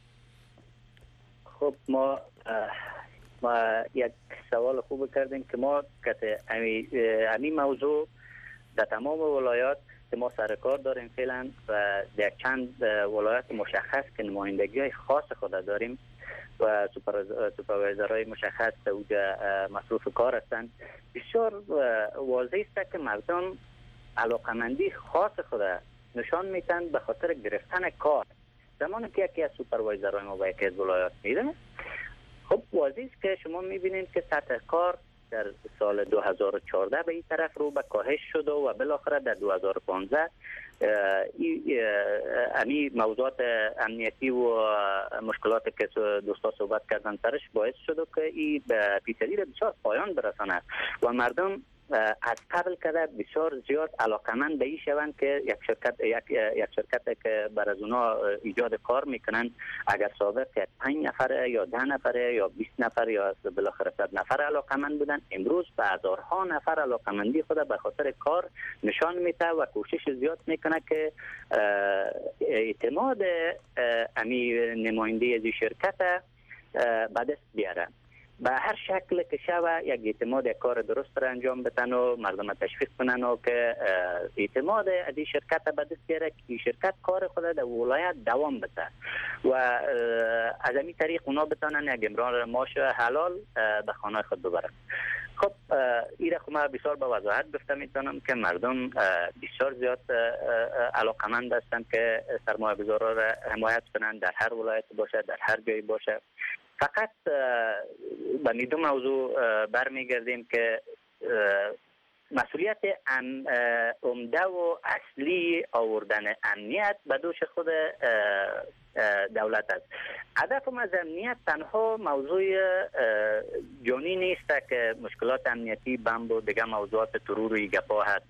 خب ما یک سوال خوب کردیم که ما همین موضوع در تمام ولایات که ما سرکار داریم فعلا و در چند ولایات مشخص که نمایندگی های خاص خود داریم و سوپروایزرهای مشخص اوجا مصروف کار هستند بسیار واضح است که مردم علاقمندی خاص خود نشان میتن به خاطر گرفتن کار زمانی که یکی از سوپروایزرهای ما به یکی از ولایات میره خب واضح است که شما میبینید که سطح کار در سال 2014 به این طرف رو به کاهش شده و بالاخره در 2015 امی موضوعات امنیتی و مشکلاتی که دوستا صحبت کردن سرش باعث شده که این به پیشروی بسیار پایان برساند و مردم از قبل کرده بسیار زیاد علاقمند به این شوند که یک شرکت که بر از اونا ایجاد کار میکنن اگر سابق 5 نفر یا 10 نفر یا 20 نفر یا بالاخره 100 نفر علاقمند بودن امروز به هزارها نفر علاقمندی خود به خاطر کار نشان میده و کوشش زیاد میکنه که اعتماد امی نماینده از شرکت به دست بیاره به هر شکل که شوه یک اعتماد یک کار درست را انجام بدن و مردم تشویق کنن و که اعتماد از این شرکت به دست بیاره که شرکت کار خود در ولایت دوام بده و از این طریق اونا بتانن یک امرار معاش حلال به خانه خود ببرن. خب این را ما بسیار با وضاحت گفته میتونم که مردم بسیار زیاد علاقمند هستند که سرمایه گذارا را حمایت کنند در هر ولایت باشه در هر جایی باشه. فقط به دو موضوع برمیگردیم که مسئولیت عمده و اصلی آوردن امنیت به دوش خود دولت است. هدف از امنیت تنها موضوع جانی نیست که مشکلات امنیتی بمب و دیگه موضوعات ترور و گپا هست.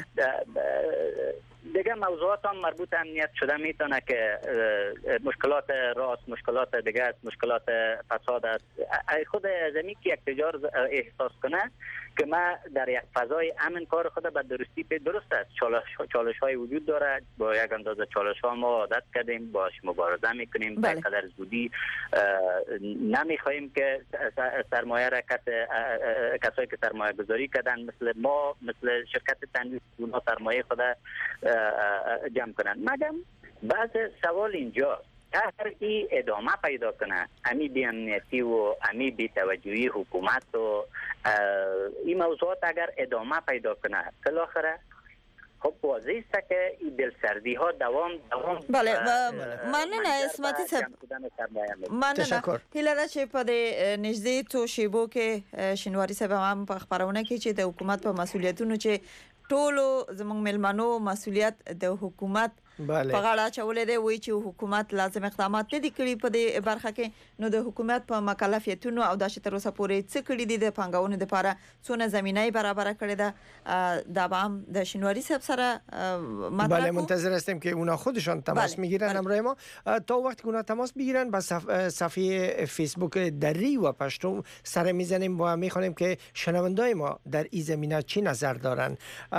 دیگه موضوعات هم مربوط امنیت شده میتونه که مشکلات راست، مشکلات دیگه است، مشکلات فساد است. خود زمین که یک تجار احساس کنه که ما در یک فضای امن کار خود به درستی درست است. چالش های وجود داره، با یک اندازه چالش ها ما عادت کردیم، باش مبارزه مبارزه میکنیم. به قدر زودی نمیخواهیم که سرمایه را کسایی که سرمایه گذاری کردن مثل ما، مثل شرکت تنظیم اونا سرمایه خود جمع کنن. مگم بعض سوال اینجا اگر ای ادامه پیدا کنه امی بی امنیتی و امی بی توجهی حکومت و این موضوعات اگر ادامه پیدا کنه بالاخره خب واضح است که این دلسردی ها دوام بله مننه اسمتی صاحب، مننه هیله چې په دې نږدې تو شیبو کې شینواری صاحب هم په خبرونه کې چې د حکومت په مسولیتونو چې ټولو زموږ ملمنو مسولیت د حکومت په غاړه چولې دی، وایي چې حکومت لازم اقدامات نه دي کړي په دې برخه کې. نو د حکومت په مکلفیتونو او د تر اوسه پورې څه کړي دي د پانګونې لپاره، څونه زمینه برابر کړې ده، دا به هم د شینواری صاحب سره مطرح. بله منتظر هستیم که اونا خودشان تماس میگیرن همراه ما. تا وقتی که اونا تماس بگیرن با صفحه فیسبوک دری و پشتو سر میزنیم و میخوانیم که شنوندای ما در این زمینه چی نظر دارن.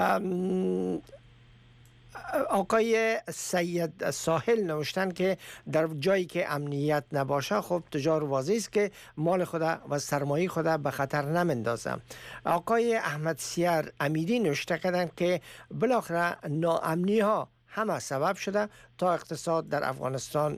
آقای سید ساحل نوشتن که در جایی که امنیت نباشه خب تجار واضح است که مال خود و سرمایه خود به خطر نمیندازم. آقای احمد سیر امیری نوشته کردن که بالاخره ناامنی ها همه سبب شده تا اقتصاد در افغانستان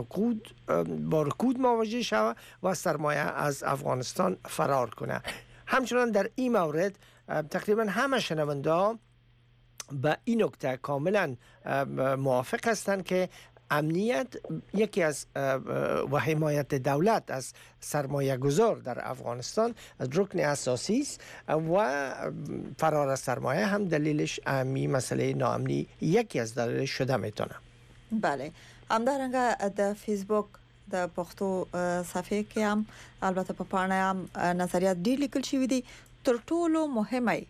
با رکود مواجه شود و سرمایه از افغانستان فرار کنه. همچنان در این مورد تقریبا همه شنونده با این نکته کاملا موافق هستند که امنیت یکی از و حمایت دولت از سرمایه گذار در افغانستان رکن اساسی است و فرار از سرمایه هم دلیلش این مسئله ناامنی یکی از دلایلش شده میتونه. بله همدارنګه د فیسبوک د پښتو صفحه کې هم البته په پاڼه هم نظریات ډیر لیکل شوی دي. تر ټولو مهمه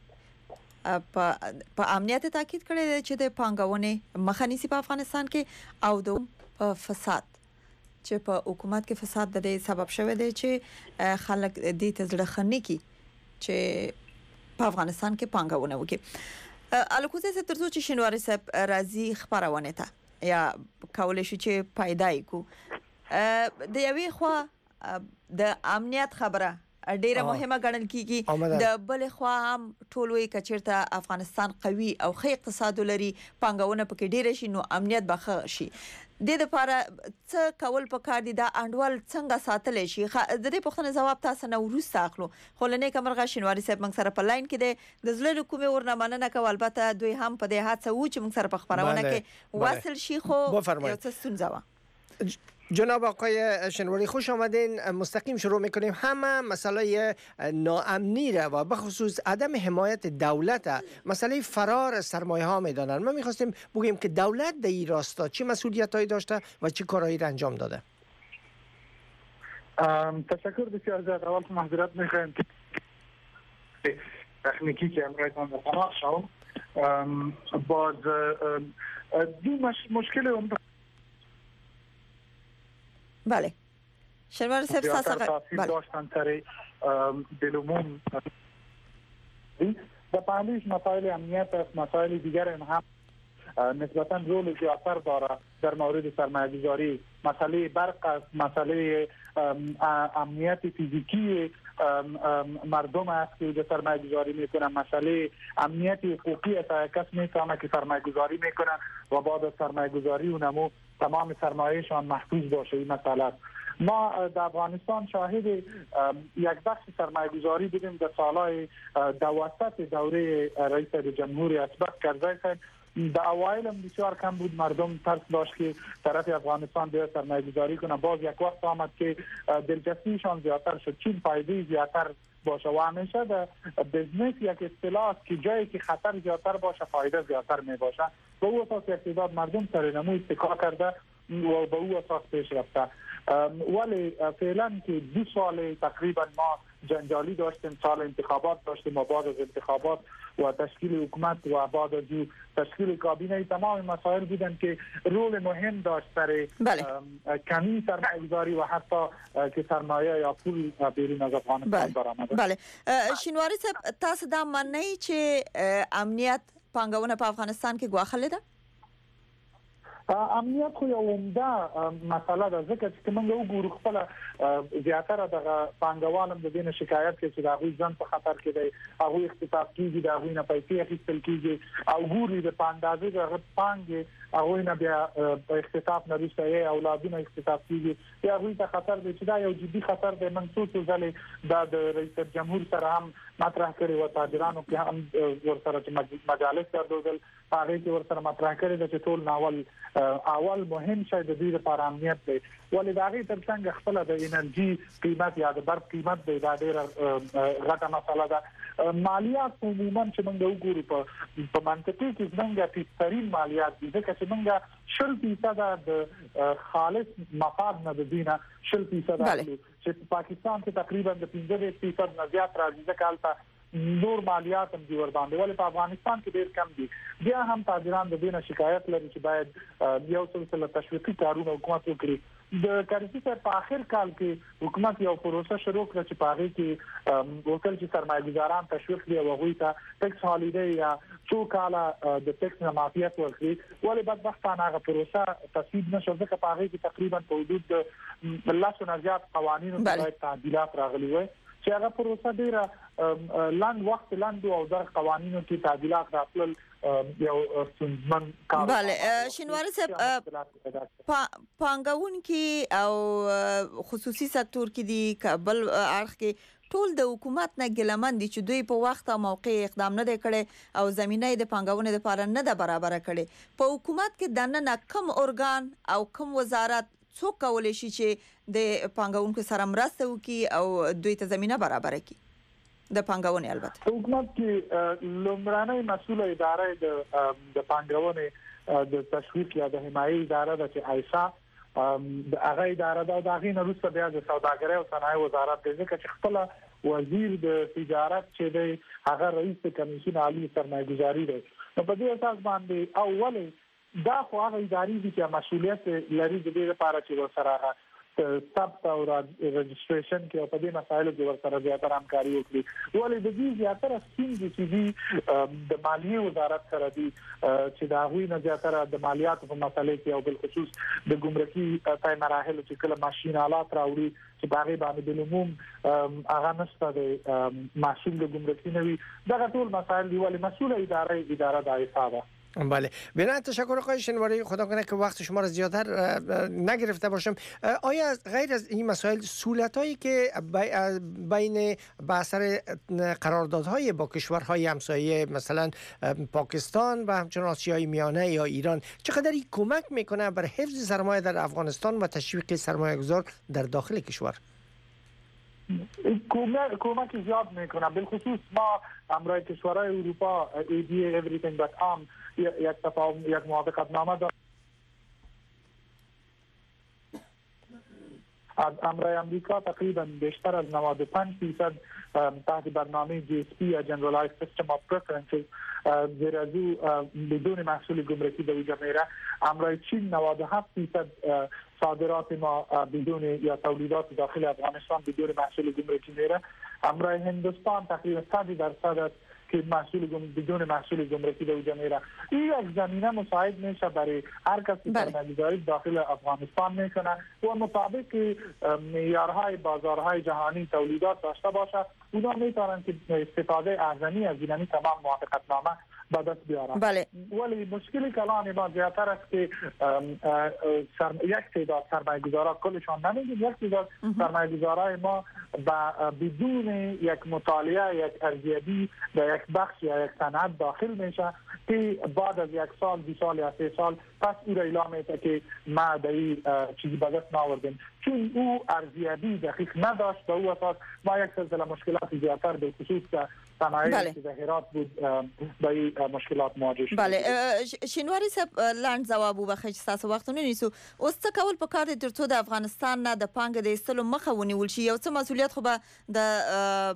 په امنیت تاکید کړی دی چې د پانګونې مخه نیسي په افغانستان کې او د فساد چې په حکومت کې فساد د دې سبب شوی دی چې خلک دې ته ځړخني کی چې په افغانستان کې پانګونه وکړي. الکوزه څه ترڅو چې شینواری صاحب راځي خبرونه ته یا کولای شي چې پایدای کو د یوې خوا د امنیت خبره ډیره مهمه ګڼل کیږي، د بل خوا هم ټولوي کچیرته افغانستان قوي او ښه اقتصاد لري، پانګونه پکې ډیره شي نو امنیت به ښه شي. د دې لپاره څه کول پکار دي، دا انډول څنګه ساتل شي؟ د دې پوښتنې جواب تاسو نه ورسته اخلو. خو لنې کمرغه شینواری صاحب موږ سره په لاین کې دی، د زړه کومې ورنه مننه کوم. البته دوی هم په دې هڅه و چې موږ سره په خبرونه کې واصل شي، خو یو څه ستونزه وه. جناب آقای شنواری خوش آمدین. مستقیم شروع میکنیم. همه مسئله ناامنی را و بخصوص عدم حمایت دولت مسئله فرار سرمایه ها میدانن. ما میخواستیم بگیم که دولت در این راستا چه مسئولیت هایی داشته و چه کارهایی را انجام داده. تشکر بسیار زیاد. اول معذرت میخوایم که تکنیکی که امرایتان بخواهد شما باز دو مشکل اون. بله شنواری صاحب تاثیر داشتن سر بالعموم و پهلیش مسائل امنیت است. مسائل دیگر هم نسبتا رول زیادتر داره در مورد سرمایه‌گذاری. مسئله برق است، مسئله امنیت فیزیکی مردم است که در سرمایه‌گذاری میکنن، مسئله امنیت حقوقی است. کس میتونه که سرمایه‌گذاری میکنن و بعد از سرمایه‌گذاری اونمو تمام سرمایه‌شان محفوظ باشه. این مسئله ما در افغانستان شاهد یک بخش سرمایه‌گذاری بودیم در سالهای وسط دوره رئیس جمهوری اسبق کرزی. در اوایل هم بسیار کم بود، مردم ترس داشت که طرف افغانستان بیاد سرمایه‌گذاری کنه. باز یک وقت آمد که دلچسپیشان زیادتر شد، چین فایده زیادتر باشه و همیشه در بزنس یک اصطلاح است که جایی که خطر زیادتر باشه فایده زیادتر می باشه. به او اساس یک تعداد مردم سر نمو اتکا کرده و به او اساس پیش رفته. ولی فعلا که 2 سال تقریبا ما جنجالی داشتیم، سال انتخابات داشتیم و بعد از انتخابات و تشکیل حکومت و بعد از تشکیل کابینه، تمام مسائل بودن که رول مهم داشت سر کمی سرمایه‌گذاری و حتی که سرمایه یا پول بیرون از افغانستان برآمده. بله شینواری صاحب تاسو دا منئ چې امنیت پانګونه په افغانستان کې ګواښلې ده؟ امنیت خو یو عمده مسله ده ځکه چې موږ وګورو خپل زیاتره د پانګوالم د دې شکایت کوي چې دا غوي ځان په خطر کې دی هغه اختطاف کیږي دا غوي نه پیسې اخیستل کیږي او ګوري د پاندازې د پانګې هغه نه بیا په اختطاف نه رسېږي اولادونه اختطاف کیږي یا غوي ته خطر دی چې دا یو جدي خطر دی منسوخ ځلې دا د رئیس جمهور سره هم مطرح کړی و تاجرانو کې هم ورسره مجالس درلودل هغه کې ورسره مطرح کړی چې ټول ناول اول مهم شی د دې لپاره امنیت دی ولې دا غي ترڅنګ خپل د انرژي قیمت یا د برق قیمت دی دا ډیره غټه مسله ده مالیات عموما چې موږ وګورو په منطقي کې څنګه تیسترین مالیات دي ځکه چې موږ 0% د خالص مفاد نه د دینه 0% چې پاکستان کې تقریبا د 15% نه زیات راځي ځکه حالت نور مالیات هم دی ور باندې ولې په افغانستان کې ډیر کم دي بیا هم تاجران د دې شکایت لري چې باید یو څه تشویقي کارونه حکومت وکړي د کرزي په اخر کال کې حکومت یو پروسه شروع کړ چې په هغه کې وکړ چې سرمایه‌ګزاران تشویق دی او هغه ته ټیکس هالیډے یا څو کاله د ټیکس نه معافیت ورکړي ولې بدبختانه هغه پروسه تصویب نشو ځکه په هغه کې تقریبا په حدود د 10 نه زیات قوانینو باندې تعدیلات راغلي وي چې هغه پروسه ډیره لاند وخت لاند او در قوانینو کې تعدیلات راتلل یو سنمن کار bale شینواری صاحب پانګون کې او خصوصي سکتور کې دی کابل اړخ کې ټول د حکومت نه ګلمن دي چې دوی په وخت او موقع اقدام نه کړي او زمينه د پانګونې لپاره نه ده برابر کړي په حکومت کې دنه کم ارګان او کم وزارت څو کولای شي چې د پانګونکو سره مرسته وکړي او دوی ته زمينه برابر کړي د پانګونې البته حکومت کې لومړنۍ مسؤله اداره د پانګونې د تشویق یا د حمایت اداره د عائشہ د هغه اداره د هغه نه وروسته بیا د سوداګرۍ او صنایع وزارت د ځکه چې خپل وزیر د تجارت چې د هغه رئیس کمیسیون عالی سرمایه‌ګذاري دی په دې اساس باندې اول دا خو هغه ادارې دي چې مسؤلیت لري د دې لپاره چې ورسره ثبت او رجسټریشن کې په دې مسایلو کې ورسره زیاتره همکاري وکړي ولې د دې زیاتره ستونزې چې د مالیې وزارت سره دي چې دا غوي نه زیاتره د مالیاتو په مسلې کې او بل خصوص د ګمرکي پای مراحل چې کله ماشين آلات راوړي چې باغې باندې د عموم هغه نشته د ماشين د ګمرکي نوي دا ټول مسایل دی ولې مسؤله اداره د حسابه بله بنابراین تشکر آقای شینواری خدا کنه که وقت شما را زیادتر نگرفته باشم آیا غیر از این مسائل سهولتایی که بین به اثر قراردادهای با کشورهای همسایه مثلا پاکستان و همچنین آسیای میانه یا ایران چقدر این کمک میکنه بر حفظ سرمایه در افغانستان و تشویق سرمایه‌گذار در داخل کشور کمک زیاد میکنه بالخصوص ما همراه کشورهای اروپا ADA everything but یک موافقت نامه داریم امرای امریکا تقریبا بیشتر از 95% تحت برنامه GSP یا Generalized System of Preferences زیر از بدون محصول گمرکی به وجود میره. امرای چین 97% صادرات ما بدون یا تولیدات داخل افغانستان بدون محصول گمرکی میره. امرای هندوستان تقریبا 100% که بدون محصول گمرکی به وجود میره. این یک زمینه مساعد میشه برای هر کسی سرمایه‌گذاری داخل افغانستان میکنه و مطابق معیارهای بازارهای جهانی تولیدات داشته باشه. اونا میتونن که استفاده ارزانی از این تمام موافقتنامه به دست بیارن. بله. ولی مشکلی کلان ما زیادتر است که یک تعداد سرمایه‌گذارا کلشان نمیگیم، یک تعداد سرمایه‌گذارای ما بدون یک مطالعه یک ارزیابی در یک بخش یا یک صنعت داخل میشه که بعد از یک سال 2 سال یا 3 سال پس او را اعلام میکنه که ما در این چیزی به دست نآوردیم چون او ارزیابی دقیق نداشت و او اساس ما یک سلسله مشکلات زیادتر به خصوص صنایع ظاهرات بود با این مشکلات مواجه شد. بله شینواری صاحب لاند جواب وبخښ تاسو وختونه نیسو اوس څه کول پکار دي ترڅو د افغانستان نه د پانګې د ایستلو مخه ونیول شي یو څه مسولیت خو به د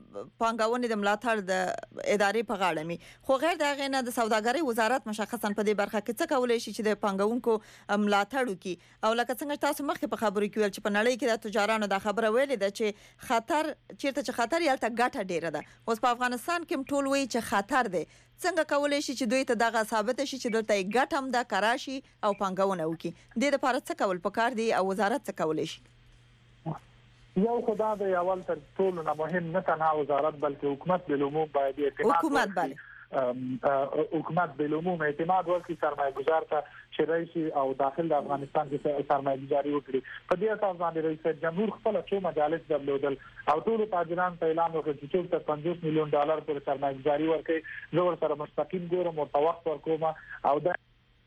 پانګونې د ملاتړ د ادارې په غاړه می خو غیر د غینه د سوداګرۍ وزارت مشخصا په دې برخه کې څه کولای شي چې د پانګونکو ملاتړ وکړي او لکه څنګه تاسو مخکې په خبرو کې ویل چې په نړۍ کې د تجارانو د خبره ویلې ده چې خطر چیرته چې خطر یالته ګټه ډیره ده اوس په افغانستان کې ټول وایي چې خطر دی څنګه کولای شي چې دوی ته دغه ثابت شي چې دلته ګټه هم د کراشي او پانګونه وکړي د لپاره څه کول پکار دي او وزارت څه کولای شي یو خدا د اول تر ټولو نه مهم نه تنها وزارت بلکې حکومت بالعموم باید اعتماد حکومت بالعموم اعتماد ورکړي سرمایه‌گذار ته چې رئیس او داخل د افغانستان کې سرمایه‌گذاري وکړي په دې اساس باندې رئیس جمهور خپل څو مجالس درلودل او ټول تاجران په اعلان وکړ چې څوک ته $50 میلیون پر سرمایه‌گذاري ورکړي زه ورسره مستقیم ګورم او توقع ورکوم او د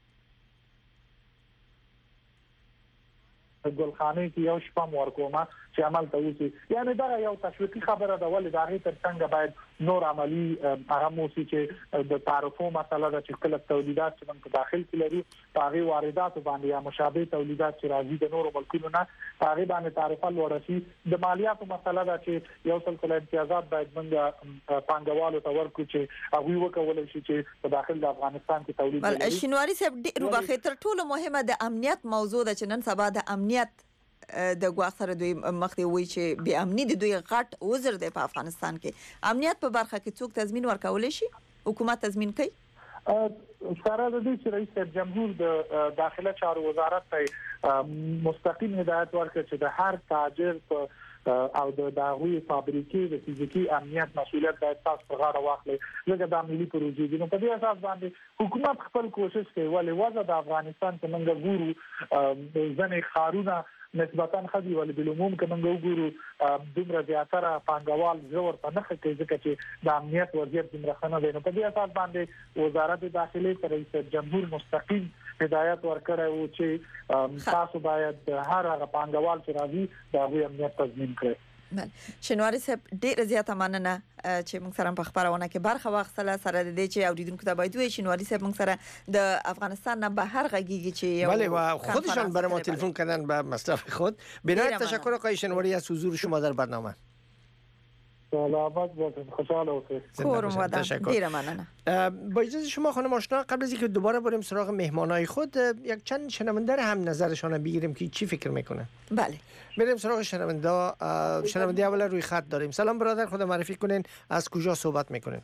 ګلخانه کې یو شپه ورکوما چې عمل ته وسی یعنی دا یو تشویقي خبره ده ولې دا غي تر څنګه باید نور عملی هغه موسی چې د تعرفو مسله د چکل تولیدات چې موږ داخل کې لري هغه واردات باندې یا مشابه تولیدات چې راځي د نورو ملکونو نه هغه باندې تعرفه لوړ شي د مالیاتو مسله ده چې یو څل کله امتیازات باید موږ پانګوالو ته ورکړو چې هغه وکولای شي چې په داخل د افغانستان کې تولید وکړي. بل شینواری صاحب ډیرو بخې تر ټولو مهمه د امنیت موضوع ده چې نن سبا د امنیت د ګواښ سره دوی مخې وي چې بې امني د دوی غټ وزر دی په افغانستان کې امنیت په برخه کې څوک تضمین ورکولای شي حکومت تضمین کوي سره د دې چې رئیس جمهور د داخله چارو وزارت ته مستقیم هدایت ورکړي چې د هر تاجر او د داغوی فابریکې د فزیکی امنیت مسؤلیت باید تاسو په غاړه واخلي لکه د ملي پروژې دي نو په دې اساس باندې حکومت خپل کوشش کوي ولې وضع د افغانستان کې موږ ګورو ځنې خارونه نسبتاً خدي ولې بالعموم کې موږ وګورو دومره زیاتره پانګوال زور په نخښه کې ځکه چې د امنیت وضعیت دومره ښه نه دی نو په دې اساس باندې وزارت داخلي ته رئیس جمهور مستقیم هدایت ورکړی و چې تاسو باید هر هغه پانګوال چې راځي د هغوی امنیت تضمین کړي. شینواری صاحب ډیر زیاته مننه چې موږ سره په خبرونه کې برخه واخیستله سره د دې چې اوریدونکو ته باید وي شینواری صاحب موږ سره د افغانستان نه بهر غږیږي چې بله و خودشان برای ما تلفن کردن به مصرف خود بنایت تشکر آقای شینواری از حضور شما در برنامه. سلامت باشید خوشحال باشید. ډیر مننه. با اجازه شما خانم آشنا قبل از اینکه دوباره بریم سراغ مهمانای خود یک چند شنونده هم نظرشان بگیریم که چی فکر میکنه. بله. بریم سراغ شنونده اول روی خط داریم. سلام برادر خود معرفی کنین از کجا صحبت میکنین؟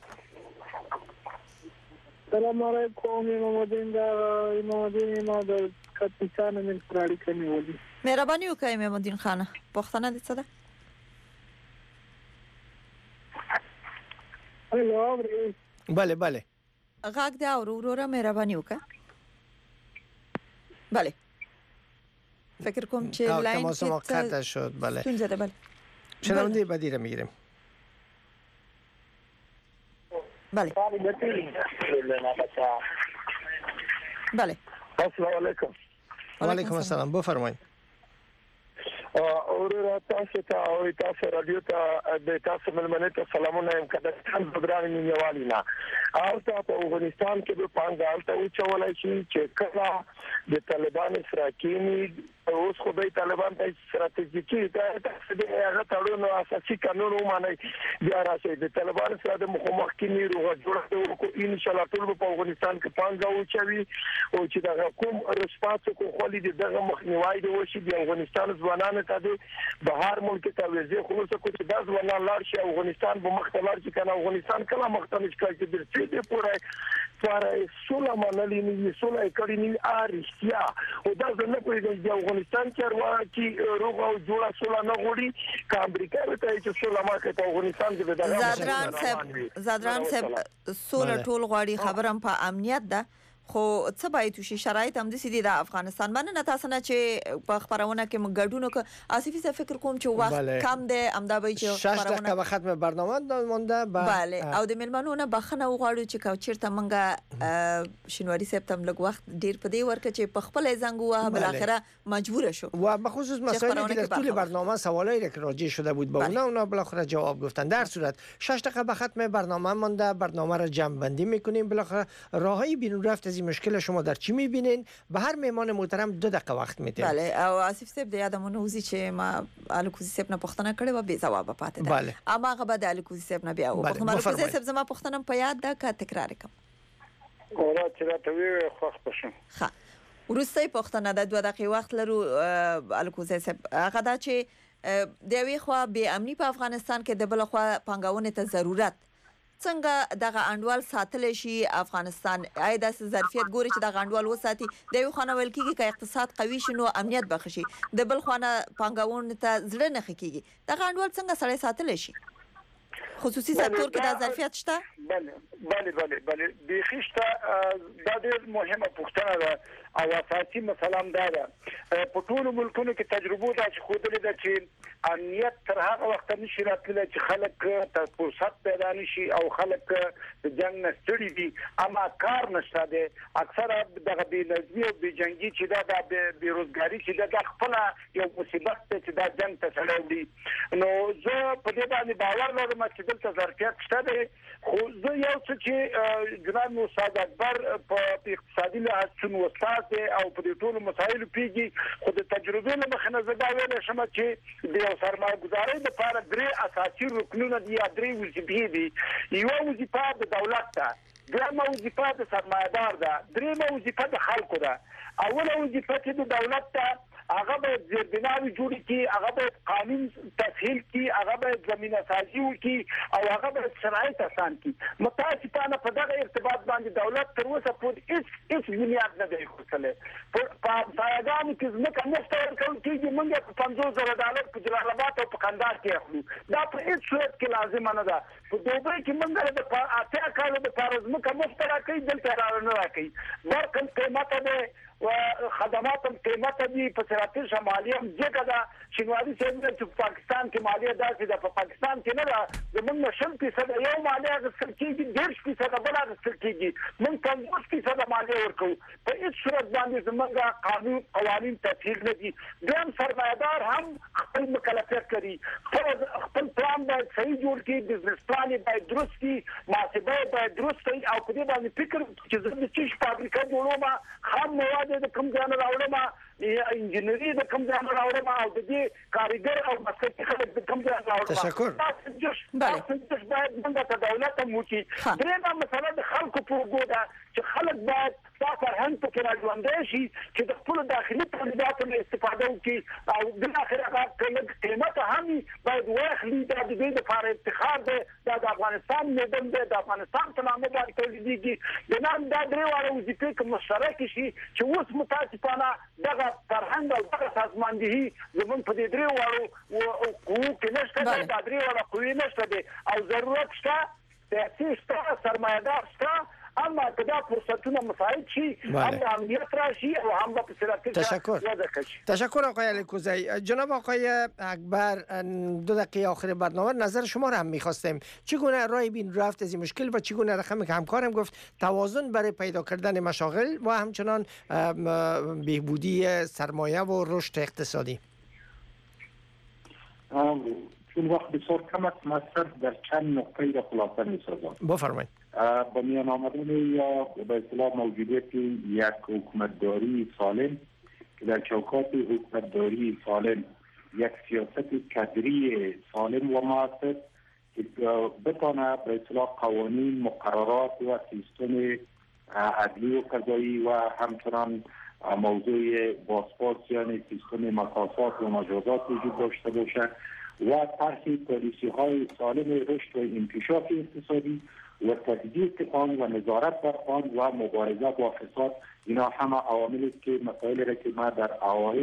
سلام علیکم امامالدین ما در کاپیتان من پراړی کني ولي. مهرباني وکړئ امامالدین خان پښتنه دې څه ده؟ بله بله غاګ دی او وروره مهرباني وکړه. بله فکر کوم چې لاین تماس ما قطع شد. بله بله شنونده بعدی رو میگیریم. بله بله السلام علیکم. و علیکم السلام بفرمایید. اور تاسو ته او تاسو رادیو ته د تاسو ملمنه ته سلامونه هم کده څنګه پروګرام نیولای نه او ته په افغانستان کې به پانګال ته وچولای شي چې کله د طالبان سره کې اوس خو به طالبان ته ستراتیژیکي دا د هغه تړون اساسي قانون ومني بیا راځي د طالبان سره د مخامخ کې نیروغه جوړه کو ان شاء الله ټول په افغانستان کې پانګه وچوي او چې دا کوم رسپات کو خولي دغه مخنیوي دی وشي د افغانستان ځوانانو ته د بهر ملک ته وزیر خلوص کو چې د ځوانان لار شي افغانستان به مختلف چې کنه افغانستان کله مختلف کړي چې د دې پورې سوله منلي نه سوله کړي نه ارشیا او دا څنګه کوي د افغانستان چروا چې روغ او جوړه سوله نه غوړي ک امریکا ته چې سوله ما کې په افغانستان کې د زادران صاحب سوله ټول غواړي خبرم په امنیت ده خو څه باید وشي شرایط هم د سیدي د افغانستان باندې نه تاسو نه چې په خبرونه کې مګډونو کې آصفی څه فکر کوم چې وخت کم دی امدا به چې 6 دقیقه به ختم برنامه مونده بله او د ملمنونه بخنه وغواړو چې کوچیرته منګه شینواری سپتم لګ وخت ډیر په دی ورکه چې په خپل زنګ وه بل اخره مجبور شو و به خصوص مسائلی که در طول برنامه سوالایی که راجع شده بود با اونا بالاخره جواب گفتن. در صورت 6 دقیقه به ختم برنامه مونده برنامه را جمع بندی میکنیم بالاخره راههای بیرون رفت از از این مشکل شما در چی میبینین؟ به هر مهمان محترم 2 دقیقه وقت میدیم. بله او آصف صاحب د یادمونه وزي چې ما الکوزي صاحب نه پوښتنه کړې و به جواب پاتې ده. بله. اما هغه به د الکوزي صاحب نه بیا و پوښتنه الکوزي صاحب زما پوښتنه په یاد ده که تکرار کوم؟ اورا چې راته وی خوښ پښم. ښه. ورسته پوښتنه د 2 دقیقې وخت لرو الکوزي صاحب. هغه دا چې د یوې خوا به امني په افغانستان کې د بل خوا پنګاونې ته ضرورت څنګه دغه انډوال ساتل شي افغانستان آیا د ظرفیت ګوري چې دغه انډوال وساتي د یو خانه ویل کیږي چې اقتصاد قوي شي نو امنیت بخشي د بل خانه پنګاون ته زړه نه خکېږي دغه انډوال څنګه سړی ساتل شي خصوصي سکتور کې د ظرفیت شته بله بخښته دا ډېر مهمه پوښتنه ده او اساسي مسله هم دا ده په ټولو ملکونو کې تجربه دا چې ښودلې ده چې امنیت تر هغه وخت نشي راتللی چې خلک ته فرصت پیدا نشي او خلک د جنگ نه ستړي دي اما کار نشته ده اکثره دغه بېنظمي او بېجنګي چې دا د بېروزګاري چې دا خپل یو مصیبت دی چې دا جنگ ته سره وړي نو زه په دې باندې باور لرم چې دلته ظرفیت شته دی خو زه یو څه چې جناب استاد اکبر په اقتصادي لحاظ څنګه استاد دی او په دې ټولو مسایلو پیږي خو د تجربې له مخې نه زه دا ویلی شم چې د یو سرمایه‌ګذارۍ لپاره 3 اساسي رکنونه دي یا 3 وظیفې دي یوه وظیفه د دولت ده دویمه وظیفه د سرمایه‌دار ده دریمه وظیفه د خلکو ده اوله وظیفه چې د دولت ده هغه به زیربناوي جوړ کړي هغه به قانون تسهیل کړي هغه به زمينه سازي وکړي او هغه به شرایط آسان کړي متاسفانه په دغه ارتباط باندې دولت تر اوسه پورې هیڅ بنیاد نه دی خپله په پایګام کې ځکه مستور کوي چې موږ په $50,000 په جلال آباد او په کندهار کې اخلو دا په هیڅ صورت کې لازم نه ده په دوبۍ کې موږ د اته کالو د فارز مکه مستور کوي دلته نه راکړي ورکم قیمت ده و خدمات قیمت دي په سرحدي شمالي هم ځکه دا شینواري چې پاکستان کې مالیه داسې ده په پاکستان کې نه ده زموږ 100% یو مالیه اخیستل کېږي 100% بل اخیستل کېږي موږ 50% مالیه ورکوو په هیڅ صورت باندې زموږ قانون قوانین تسهیل نه دي دویم سرمایه‌دار هم خپل مکلفیت لري خپل پلان باید صحیح جوړ کړي بزنس پلان باید درست کړي محاسبه باید درست کړي او په دې باندې فکر چې زه د چیش فابریکه جوړوم خام مواد د کوم ځای نه راوړم انجینری د کوم ځای نه راوړم او د دې کاریګر او مسلکي خلک د کوم ځای نه راوړم تشکر باید موږ ته دولت هم وکړي درېیمه مسله د خلکو په اوږو ده چې خلک باید دا فرهنګ پکې راژوندی شي چې د خپلو داخلي تولیداتو نه استفاده وکړي او بالاخره هغه قیمت هم باید واخلي دا د دې لپاره افتخار دی دا د افغانستان میدان دی د افغانستان په نامه باندې تولیدېږي د نام دا درې واړه وظیفې که مشترکې شي چې اوس متاسفانه دغه فرهنګ او دغه سازماندهي زموږ په دې درې واړو قوو کې نشته دی دا درې واړه قوې نشته دی او ضرورت شته سیاسي شته سرمایه‌دار شته اما کدا فرصتونه مساعد شي هم امنیت راشي او هم به سرعت تشکر آقای الکوزی. جناب آقای اکبر 2 دقیقه آخر برنامه نظر شما را هم می‌خواستیم چگونه راه بین رفت از این مشکل و چگونه رقم که همکارم گفت توازن برای پیدا کردن مشاغل و همچنان بهبودی سرمایه و رشد اقتصادی. چون وقت بسیار کم است مصرف در چند نقطه را خلاصه می‌سازم. بفرمایید. با میان آمدن یا به اصطلاح موجودیت یک حکومتداری سالم که در چوکات حکومتداری سالم یک سیاست کادری سالم و موثر که بتانه به اصطلاح قوانین مقررات و سیستم عدلی و قضایی و همچنان موضوع بازپاس یعنی سیستم مکافات و مجازات وجود داشته باشه و طرح پالیسی های سالم رشد و انکشاف اقتصادی و تطبیق آن و نظارت بر آن و مبارزه با فساد اینا همه عواملی که مسائلی را که ما در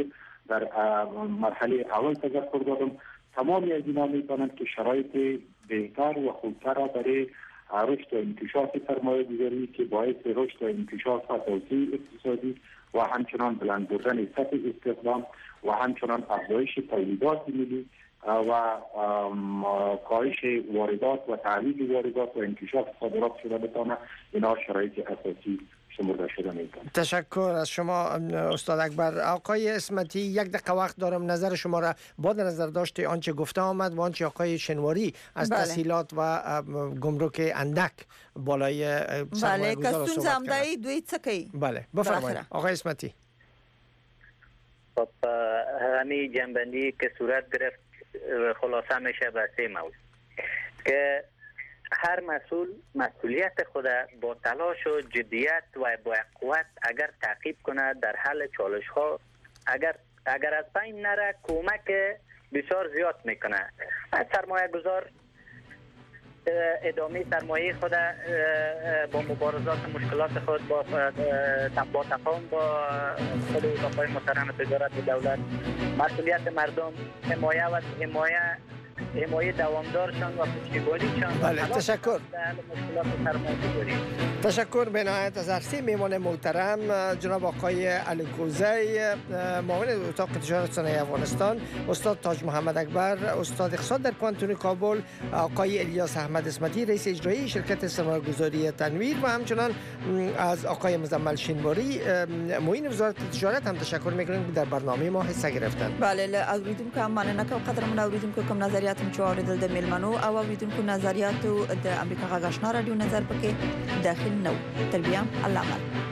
مرحله اول تذکر دادم تمامی از اینا میتونند که شرایط بهتر و خوبتر را برای رشد و انکشاف سرمایه‌گذاری که باعث رشد و انکشاف و توسعه اقتصادی و همچنان بلند بردن سطح استخدام و همچنان افزایش تولیدات ملی و کاهش واردات و تعویض واردات و انکشاف صادرات شده بتانه اینا شرایط اساسی شمرده شده میکنه. تشکر از شما استاد اکبر. آقای اسمتی، یک دقیقه وقت دارم، نظر شما را با نظر داشته آنچه گفته آمد و آنچه آقای شنواری از تسهیلات و گمرک اندک بالای سرمایه گذار صحبت کرد. بله، دوی څه کوي؟ بله بفرمایید آقای اسمتی. خب همین جنبندی که صورت گرفت خلاصه میشه به 3 موضوع که هر مسئول مسئولیت خود با تلاش و جدیت و با قوت اگر تعقیب کنه در حل چالش ها، اگر از بین نره کمک بسیار زیاد میکنه. سرمایه گذار ادامه سرمایه خود با مبارزات مشکلات خود با تفاهم با خود وزارت‌های محترم تجارت و دولت، مسئولیت مردم، حمایه دوامدارشان و پشتیبانیشان. بله تشکر. تشکر به نهایت از عرصه میمان محترم جناب آقای علی کوزی، معاون اتاق تجارت صنایع افغانستان، استاد تاج محمد اکبر، استاد اقتصاد در پانتون کابل، آقای الیاس احمد اسمتی رئیس اجرایی شرکت سرمایه‌گذاری تنویر و همچنان از آقای مزمل شینواری معین وزارت تجارت هم تشکر میکنیم که در برنامه ما حصه گرفتن. بله اوریدونکو هم مننه کوم قدرمن اوریدونکو کوم نظریات چې اوریدل د میلمنو او اوریدونکو نظریاتو د امریکا غږ آشنا رادیو نظر پکې داخل نو. تر بیا الله